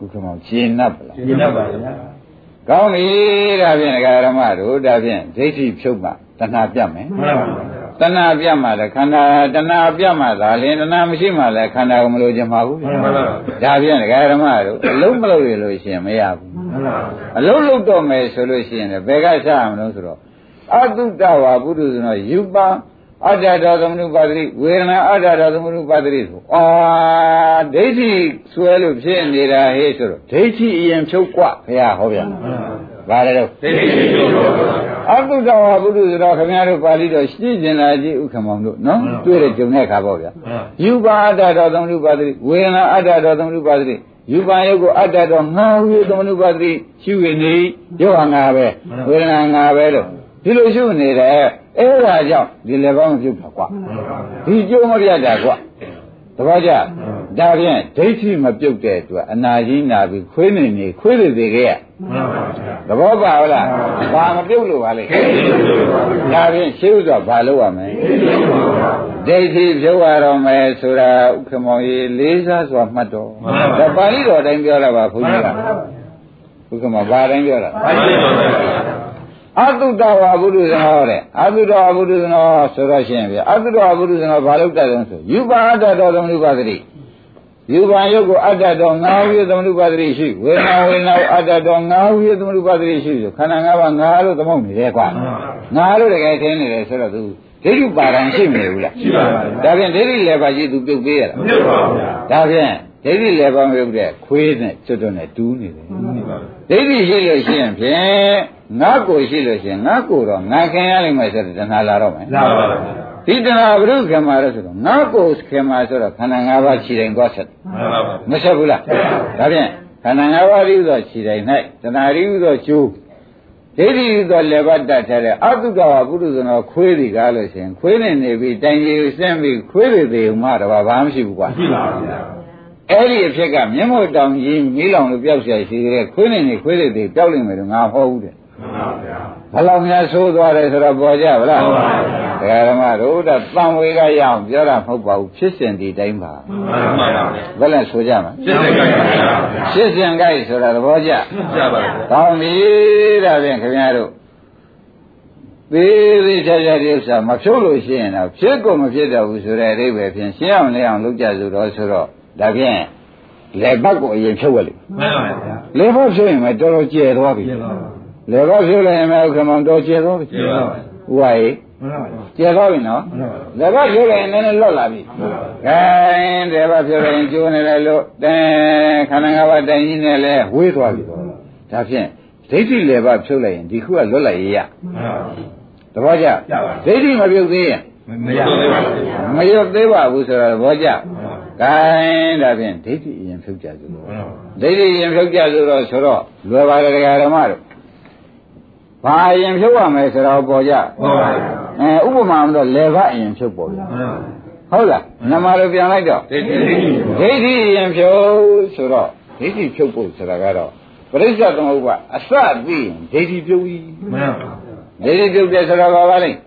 ဥက္ကမောရှင်း납ပလားရှင်း납ပါဗျာကောင်းပြီဒါဖြင့်ဒကာရမတို့ဒါဖြင့်ဒိဋ္ဌိဖြုတ်မှတဏှာပြတ်မယ်မှန်ပါဗျာတဏှာပြတ်မှလည်းခန္ဓာတဏှာပြတ်မှသာလင်တဏှာမရှိမှလည်းခန္ဓာကိုမလို့ချင်ပါဘူးမှန်ပါဗျာဒါဖြင့်ဒကာရမတို့အလုံးမလို့ရလို့ရှိရင်မရဘူးမှန်ပါအလုံးလုံးတော့မယ်ဆိုလို့ရှိရင်လည်းဘယ်ကစားမလို့ဆိုတော့အတုတဝါပုရုဇနောယူပအတ္တတော်သမနုပါတိဝေဒနာအတ္တတော်သမနုပါတိဆိုအာဒိဋ္ဌိဆွဲလို့ဖြစ်နေတာဟေးဆိုတော့ဒိဋ္ဌိအရင်ဖြုတ်กว่าဘုရားဟောပြန်ဘာလဲတော့ဒိဋ္ဌိဖြုတ်ပါအတုတဝါပုရုဇနောခင်ဗျားတို့ပါဠိတော်ရှင်းကျင်လာကြည့်ဥက္ကမောင်တို့နော်တွေ့တဲ့ဂျုံတဲ့ခါပေါ့ဗျာယူပအတ္တတော်သမနုပါတိဝေဒနာအတ္တတော်သမနုပါတိယူပယုတ်ကိုအတ္တတော်ငါဟုသမနုပါတိရှိဝေနေယောဟာငါပဲဝေဒနာငါပဲလို့ဒီလိုရှုနေတယ်အဲ့ဒါကြောင့်ဒီလည်းကောင်းပြုတ်တာကွာဒီကျိုးမပြတ်တာကွာတပည့်ကြဒါဖြင့်ဒိဋ္ဌိမပြုတ်တဲ့အတွက်အနာကြီးနာပြီးခွေးနေနေခွေးတွေသေးခဲ့ရသဘောပါဟုတ်လားဘာမပြုတ်လို့ပါလေဒါဖြင့်ရှင်းဥစွာဘာလုပ်ရမလဲဒိဋ္ဌိပြုတ်ရတော့မယ်ဆိုတာဥက္ကမောင်ကြီးလေးစားစွာမှတ်တော်ဒါပါဠိတော်တိုင်းပြောတာပါဘုန်းကြီးကဥက္ကမောင်ဘာတိုင်းပြောတာပါဠိတော်အတုတဝါဘုရုဇနောတဲ့အတုတဝါဘုရုဇနောဆိုတော့ရှင်ဗျအတုတဝါဘုရုဇနောဘာလို့တတ်တယ်ဆိုယူပါအတ္တတော်သမနုပါတိယူပါယုတ်ကိုအတ္တတော်ငါးဝိသမနုပါတိရှိဝေဒနာဝေဒနာအတ္တတော်ငါးဝိသမနုပါတိရှိဆိုခန္ဓာငါးပါးငါလို့သမုတ်နေတယ်ကွာငါလို့တကယ်ထင်းနေတယ်ဆိုတော့သူဒိဋ္ဌိပါဒံရှိမနေဘူးလားရှိပါပါဒါဖြင့်ဒိဋ္ဌိလည်းပါကြီးသူပြုတ်ပေးရတာမပြုတ်ပါဘူးဗျာဒါဖြင့်ဒိဋ္ဌိလည်းပါမပြုတ်တဲ့ခွေးနဲ့ကျွတ်တွနဲ့တူးနေတယ်ဒိဋ္ဌိရှိလို့ရှိရင်ဖြင့်ငါကိုရှိလို့ရှိရင်ငါကိုတော့ငါခင်ရလိမ့်မယ်ဆိုတော့တဏှာလာတော့မယ်လာပါပါဒီတဏှာဘုရုခင်မှာလို့ဆိုတော့ငါကိုခင်မှာဆိုတော့ခန္ဓာ၅ပါးခြေတိုင်းသွားဆက်မှန်ပါပါမဆက်ဘူးလားဒါဖြင့်ခန္ဓာ၅ပါးရည်သောခြေတိုင်း၌တဏှာရည်သောကျိုးဒိဋ္ဌိသောလေဘတ်တတ်တဲ့အတုကဝပုရုဇနောခွေးတွေကားလို့ရှိရင်ခွေးနဲ့နေပြီးတိုင်ကြီးဆင်းပြီးခွေးတွေသေးမှတော့ဘာမှမရှိဘူးကွာရှိပါဘူးအဲ့ဒီအဖြစ်ကမျက်မှောက်တောင်ကြီးမီးလောင်လို့ပျောက်ရှာရှိတဲ့ခွေးနဲ့နေခွေးတွေသေးပျောက်လိမ့်မယ်လို့ငါဟောဘူးတဲ့မှန်ပါဗျာဘယ်လောက်များဆိုးသွားတယ်ဆိုတော့ပေါ်ကြဗလားဟုတ်ပါဗျာဓမ္မတို့ဒါတန်ဝေကရအောင်ပြောတာမဟုတ်ပါဘူးဖြစ်စဉ်ဒီတိုင်းပါမှန်ပါဗျာဘယ်လဲဆိုကြမှာဖြစ်စဉ်ကြိုက်ပါဗျာဖြစ်စဉ်ကြိုက်ဆိုတာသဘောကျကြပါဗျာကောင်းပြီဒါဖြင့်ခင်ဗျားတို့သေးသေးချာချာဒီဥစ္စာမဖြုတ်လို့ရှိရင်တော့ဖြစ်ကိုမဖြစ်တော့ဘူးဆိုတဲ့အဓိပ္ပာယ်ဖြင့်ရှင်းအောင်လဲအောင်လုပ်ကြစို့တော့ဆိုတော့ဒါဖြင့်လေဘတ်ကိုအရင်ဖြုတ်ရလိမ့်မှန်ပါဗျာလေဘတ်ဖြုတ်ရင်မတော်တော်ကျဲသွားပြီလေဘတ်ဖြုတ်လိုက်ရင်မဥက္ကမောင်တော်ကျဲသွားပြီကျဲပါပါဥဝါရေကျဲသွားပြီနော်လေဘတ်ဖြုတ်လိုက်ရင်နည်းနည်းလွတ်လာပြီခိုင်းလေဘတ်ဖြုတ်လိုက်ရင်ကျိုးနေတယ်လို့တဲခန္ဓာငါးပါးတိုင်ကြီးနဲ့လဲဝေးသွားပြီတော့ဒါဖြင့်ဒိဋ္ဌိလေဘတ်ဖြုတ်လိုက်ရင်ဒီခုကလွတ်လိုက်ရရသဘောကျဒိဋ္ဌိမပြုတ်သေးရင်မရသေးပါဘူးမရသေးပါဘူးဆိုတော့သဘောကျကဲဒါဖြင့်ဒိဋ္ဌိအရင်ဖြုတ်ကြစို့ဒိဋ္ဌိအရင်ဖြုတ်ကြစို့တော့ဆိုတော့လွယ်ပါတယ်တရားဓမ္မတို့ဘာအရင်ဖြုတ်ရမယ်ဆိုတော့ပေါ်ကြဟုတ်ပါဘူးအဲဥပမာမတော့လေဘအရင်ဖြုတ်ပေါ်ကြဟုတ်လားနမလိုပြန်လိုက်တော့ဒိဋ္ဌိဒိဋ္ဌိအရင်ဖြုတ်ဆိုတော့ဒိဋ္ဌိဖြုတ်ဖို့ဆိုတာကတော့ပရိစ္ဆေသမုပ္ပါအစပြီးဒိဋ္ဌိပြုတ်ကြီးမှန်ပါဒိဋ္ဌိပြုတ်တယ်ဆိုတော့ဘာပါလဲ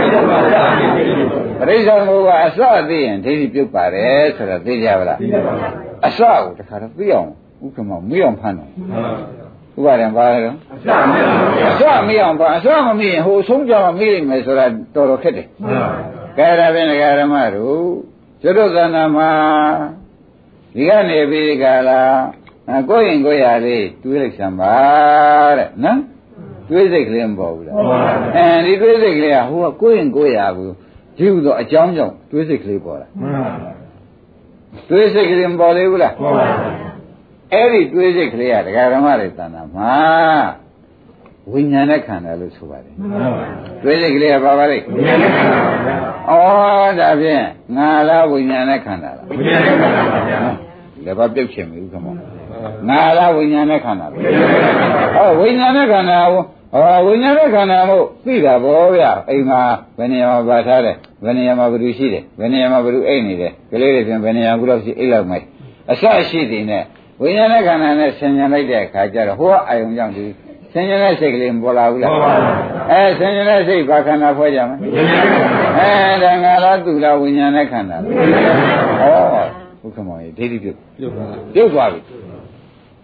ပရိစ္ဆေသမုပ္ပါအစသိရင်ဒိဋ္ဌိပြုတ်ပါတယ်ဆိုတော့သိကြပါလားအစကိုတခါတော့သိအောင်ဥက္ကမောမေးအောင်ဖမ်းတယ်ဥပါဒံပါလဲတော့အစမေးအောင်ဖမ်းအစမမေးရင်ဟိုဆုံးကြမှာမေးလိမ့်မယ်ဆိုတာတော်တော်ခက်တယ်ကဲဒါဖြင့်ဓမ္မတို့ကျွတ်တို့သဏ္ဍာန်မှာဒီကနေပြီးကြလားကိုယ်ရင်ကိုယ်ရလေးတွေးလိုက်စမ်းပါတဲ့နော်တွေးစိတ်ကလေးမပေါ်ဘူးလားအဲဒီတွေးစိတ်ကလေးကဟိုကကိုယ်ရင်ကိုယ်ရဘူးဒီဥသောအကြောင်းကြောင့်တွေးစိတ်ကလေးပေါ်လာတွေးစိတ်ကလေးမပေါ်သေးဘူးလားပေါ်ပါဘူးအဲ့ဒီတွေးစိတ်ကလေးကဒကာဓမ္မတွေသဏ္ဍာန်မှာဝိညာဉ်နဲ့ခန္ဓာလို့ဆိုပါတယ်တွေးစိတ်ကလေးကဘာပါလဲဝိညာဉ်နဲ့ခန္ဓာပါဗျာဩဒါဖြင့်ငါလားဝိညာဉ်နဲ့ခန္ဓာလားဝိညာဉ်နဲ့ခန္ဓာပါဗျာလည်းဘာပြုတ်ချင်ပြီခမောငါလားဝိညာဉ်နဲ့ခန္ဓာပဲဟောဝိညာဉ်နဲ့ခန္ဓာဟောဝိညာဉ်နဲ့ခန္ဓာမို့သိတာဗောဗျာအိမ်မှာဘယ်နေရာမှာပါထားတယ်ဘယ်နေရာမှာဘယ်သူရှိတယ်ဘယ်နေရာမှာဘယ်သူအိတ်နေတယ်ကလေးတွေပြန်ဘယ်နေရာကူတော့ရှိအိတ်လောက်မယ်အစရှိတယ်နဲ့ဝိညာဉ်နဲ့ခန္ဓာနဲ့ဆင်ញံလိုက်တဲ့အခါကျတော့ဟိုကအာယုံကြောင့်ဒီဆင်ញံတဲ့စိတ်ကလေးမပေါ်လာဘူးလားအဲဆင်ញံတဲ့စိတ်ဘာခန္ဓာဖွဲ့ကြမလဲအဲဒါငါလားသူလားဝိညာဉ်နဲ့ခန္ဓာဟောဘုခမောင်ကြီးဒိဋ္ဌိပြုတ်ပြုတ်သွားပြီ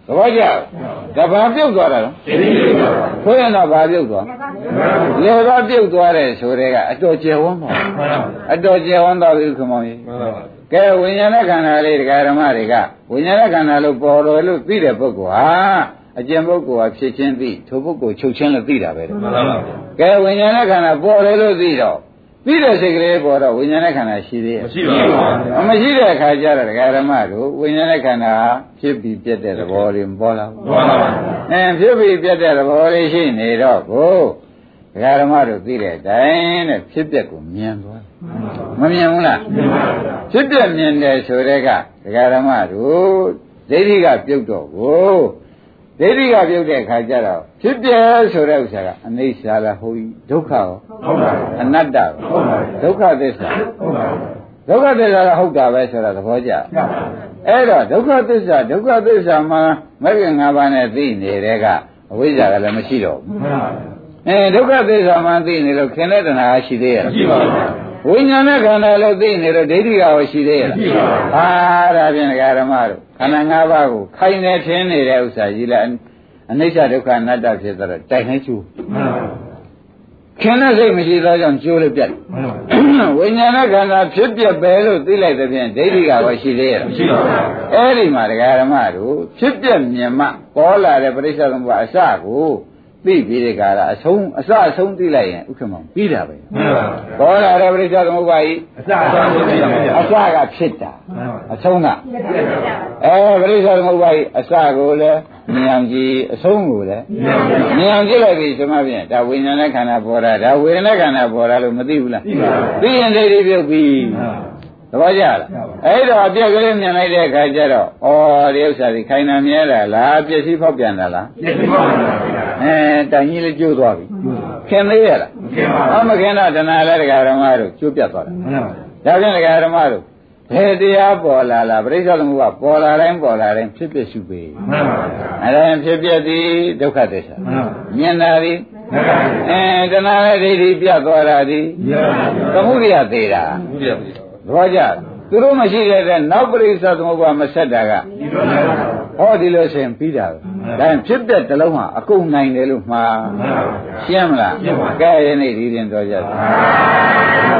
သဘောကျဒါဘာပြုတ်သွားတာလဲဆိုရင်တော့ဘာပြုတ်သွားလေဘာပြုတ်သွားတယ်ဆိုတဲ့ကအတော်ကျယ်ဝန်းပါအတော်ကျယ်ဝန်းသွားပြီခမောင်းကြီးကဲဝိညာဉ်နဲ့ခန္ဓာလေးတရားဓမ္မတွေကဝိညာဉ်နဲ့ခန္ဓာလို့ပေါ်တော်လို့သိတဲ့ပုဂ္ဂိုလ်ဟာအကျင့်ပုဂ္ဂိုလ်ဟာဖြစ်ချင်းသိထိုပုဂ္ဂိုလ်ချုပ်ချင်းလို့သိတာပဲမှန်ပါပါကဲဝိညာဉ်နဲ့ခန္ဓာပေါ်တယ်လို့သိတော့ပြီးတဲ့စိတ်ကလေးပေါ်တော့ဝိညာဉ်နဲ့ခန္ဓာရှိသေးရဲ့မရှိပါဘူးမရှိတဲ့အခါကျတော့ဒကာဓမ္မတို့ဝိညာဉ်နဲ့ခန္ဓာဖြစ်ပြီးပြတ်တဲ့သဘောလေးမပေါ်လာဘူးပေါ်လာပါဘူးအဲဖြစ်ပြီးပြတ်တဲ့သဘောလေးရှိနေတော့ကိုဒကာဓမ္မတို့သိတဲ့အတိုင်းတဲ့ဖြစ်ပြက်ကိုမြင်သွားမမြင်ဘူးလားဖြစ်ပြက်မြင်တယ်ဆိုတဲ့ကဒကာဓမ္မတို့ဒိဋ္ဌိကပြုတ်တော့ကိုဒိဋ္ဌိကပြုတ်တဲ့အခါကျတော့ဖြစ်ပြဆိုတဲ့ဥစ္စာကအနိစ္စလားဟုတ်ပြီဒုက္ခရောဟုတ်ပါဘူးအနတ္တရောဟုတ်ပါဘူးဒုက္ခသစ္စာဟုတ်ပါဘူးဒုက္ခသစ္စာကဟုတ်တာပဲဆိုတာသဘောကျအဲ့တော့ဒုက္ခသစ္စာဒုက္ခသစ္စာမှာမဂ္ဂင်၅ပါးနဲ့သိနေတဲ့ကအဝိဇ္ဇာကလည်းမရှိတော့ဘူးအဲဒုက္ခသစ္စာမှသိနေလို့ခင်တဲ့တဏှာရှိသေးရဲ့မရှိပါဘူးဝိညာဉ်နဲ့ခန္ဓာလို့သိနေတော့ဒိဋ္ဌိကရောရှိသေးရဲ့မရှိပါဘူးဟာဒါဖြင့်ဓမ္မတို့ခန္ဓာ၅ပါးကိုခိုင်နေထင်းနေတဲ့ဥစ္စာကြီးလားအနိစ္စဒုက္ခအနတ္တဖြစ်တော့တိုင်နေကျိုးခင်တဲ့စိတ်မရှိသောကြောင့်ကျိုးလို့ပြတ်ဝိညာဉ်နဲ့ခန္ဓာဖြစ်ပြပဲလို့သိလိုက်တဲ့ဖြင့်ဒိဋ္ဌိကရောရှိသေးရဲ့မရှိပါဘူးအဲ့ဒီမှာဓမ္မတို့ဖြစ်ပြမြင်မှပေါ်လာတဲ့ပရိစ္ဆေသမုပ္ပါအစကိုသိပြီးတဲ့ကာလအဆုံးအစအဆုံးသိလိုက်ရင်ဥက္ကမောင်ပြီးတာပဲမှန်ပါဘူးပေါ်လာတဲ့ပရိစ္ဆေသမုပ္ပါဤအစအဆုံးသိတာအစကဖြစ်တာအဆုံးကအဲပရိစ္ဆေသမုပ္ပါဤအစကိုလည်းမြင်အောင်ကြည့်အဆုံးကိုလည်းမြင်အောင်ကြည့်လိုက်ပြီဆိုမှဖြင့်ဒါဝိညာဉ်နဲ့ခန္ဓာပေါ်တာဒါဝေဒနာခန္ဓာပေါ်တာလို့မသိဘူးလားသိရင်ဒိဋ္ဌိပြုတ်ပြီသဘောကျလားအဲ့တော့အပြက်ကလေးမြင်လိုက်တဲ့အခါကျတော့ဩဒီဥစ္စာကြီးခိုင်နာမြဲတာလားပျက်စီးဖောက်ပြန်တာလားပျက်စီးဖောက်ပြန်တာအဲတိုင်ကြီးလေးကျိုးသွားပြီခင်သေးရလားမခင်တော့တဏှာလည်းတရားဓမ္မတို့ကျိုးပြတ်သွားတာဒါဖြင့်တရားဓမ္မတို့ဘယ်တရားပေါ်လာလားပရိစ္ဆေသမုပ္ပါပေါ်လာတိုင်းပေါ်လာတိုင်းဖြစ်ဖြစ်ရှုပေမှန်ပါဗျာအဲဒါဖြစ်ဖြစ်သည်ဒုက္ခသစ္စာမှန်ပါမြင်တာသည်အဲတဏှာနဲ့ဒိဋ္ဌိပြတ်သွားတာသည်သမုဒိယသေးတာသမုဒိယသေးတာဘောကြသူတို့မရှိတဲ့နောက်ပရိစ္ဆေသမုပ္ပါမဆက်တာကဟောဒီလိုဆိုရင်ပြီးတာပဲဒါဖြစ်တဲ့တလုံးဟာအကုန်နိုင်တယ်လို့မှားရှင်းမလားကဲယနေ့ဒီရင်တော်ကြတယ်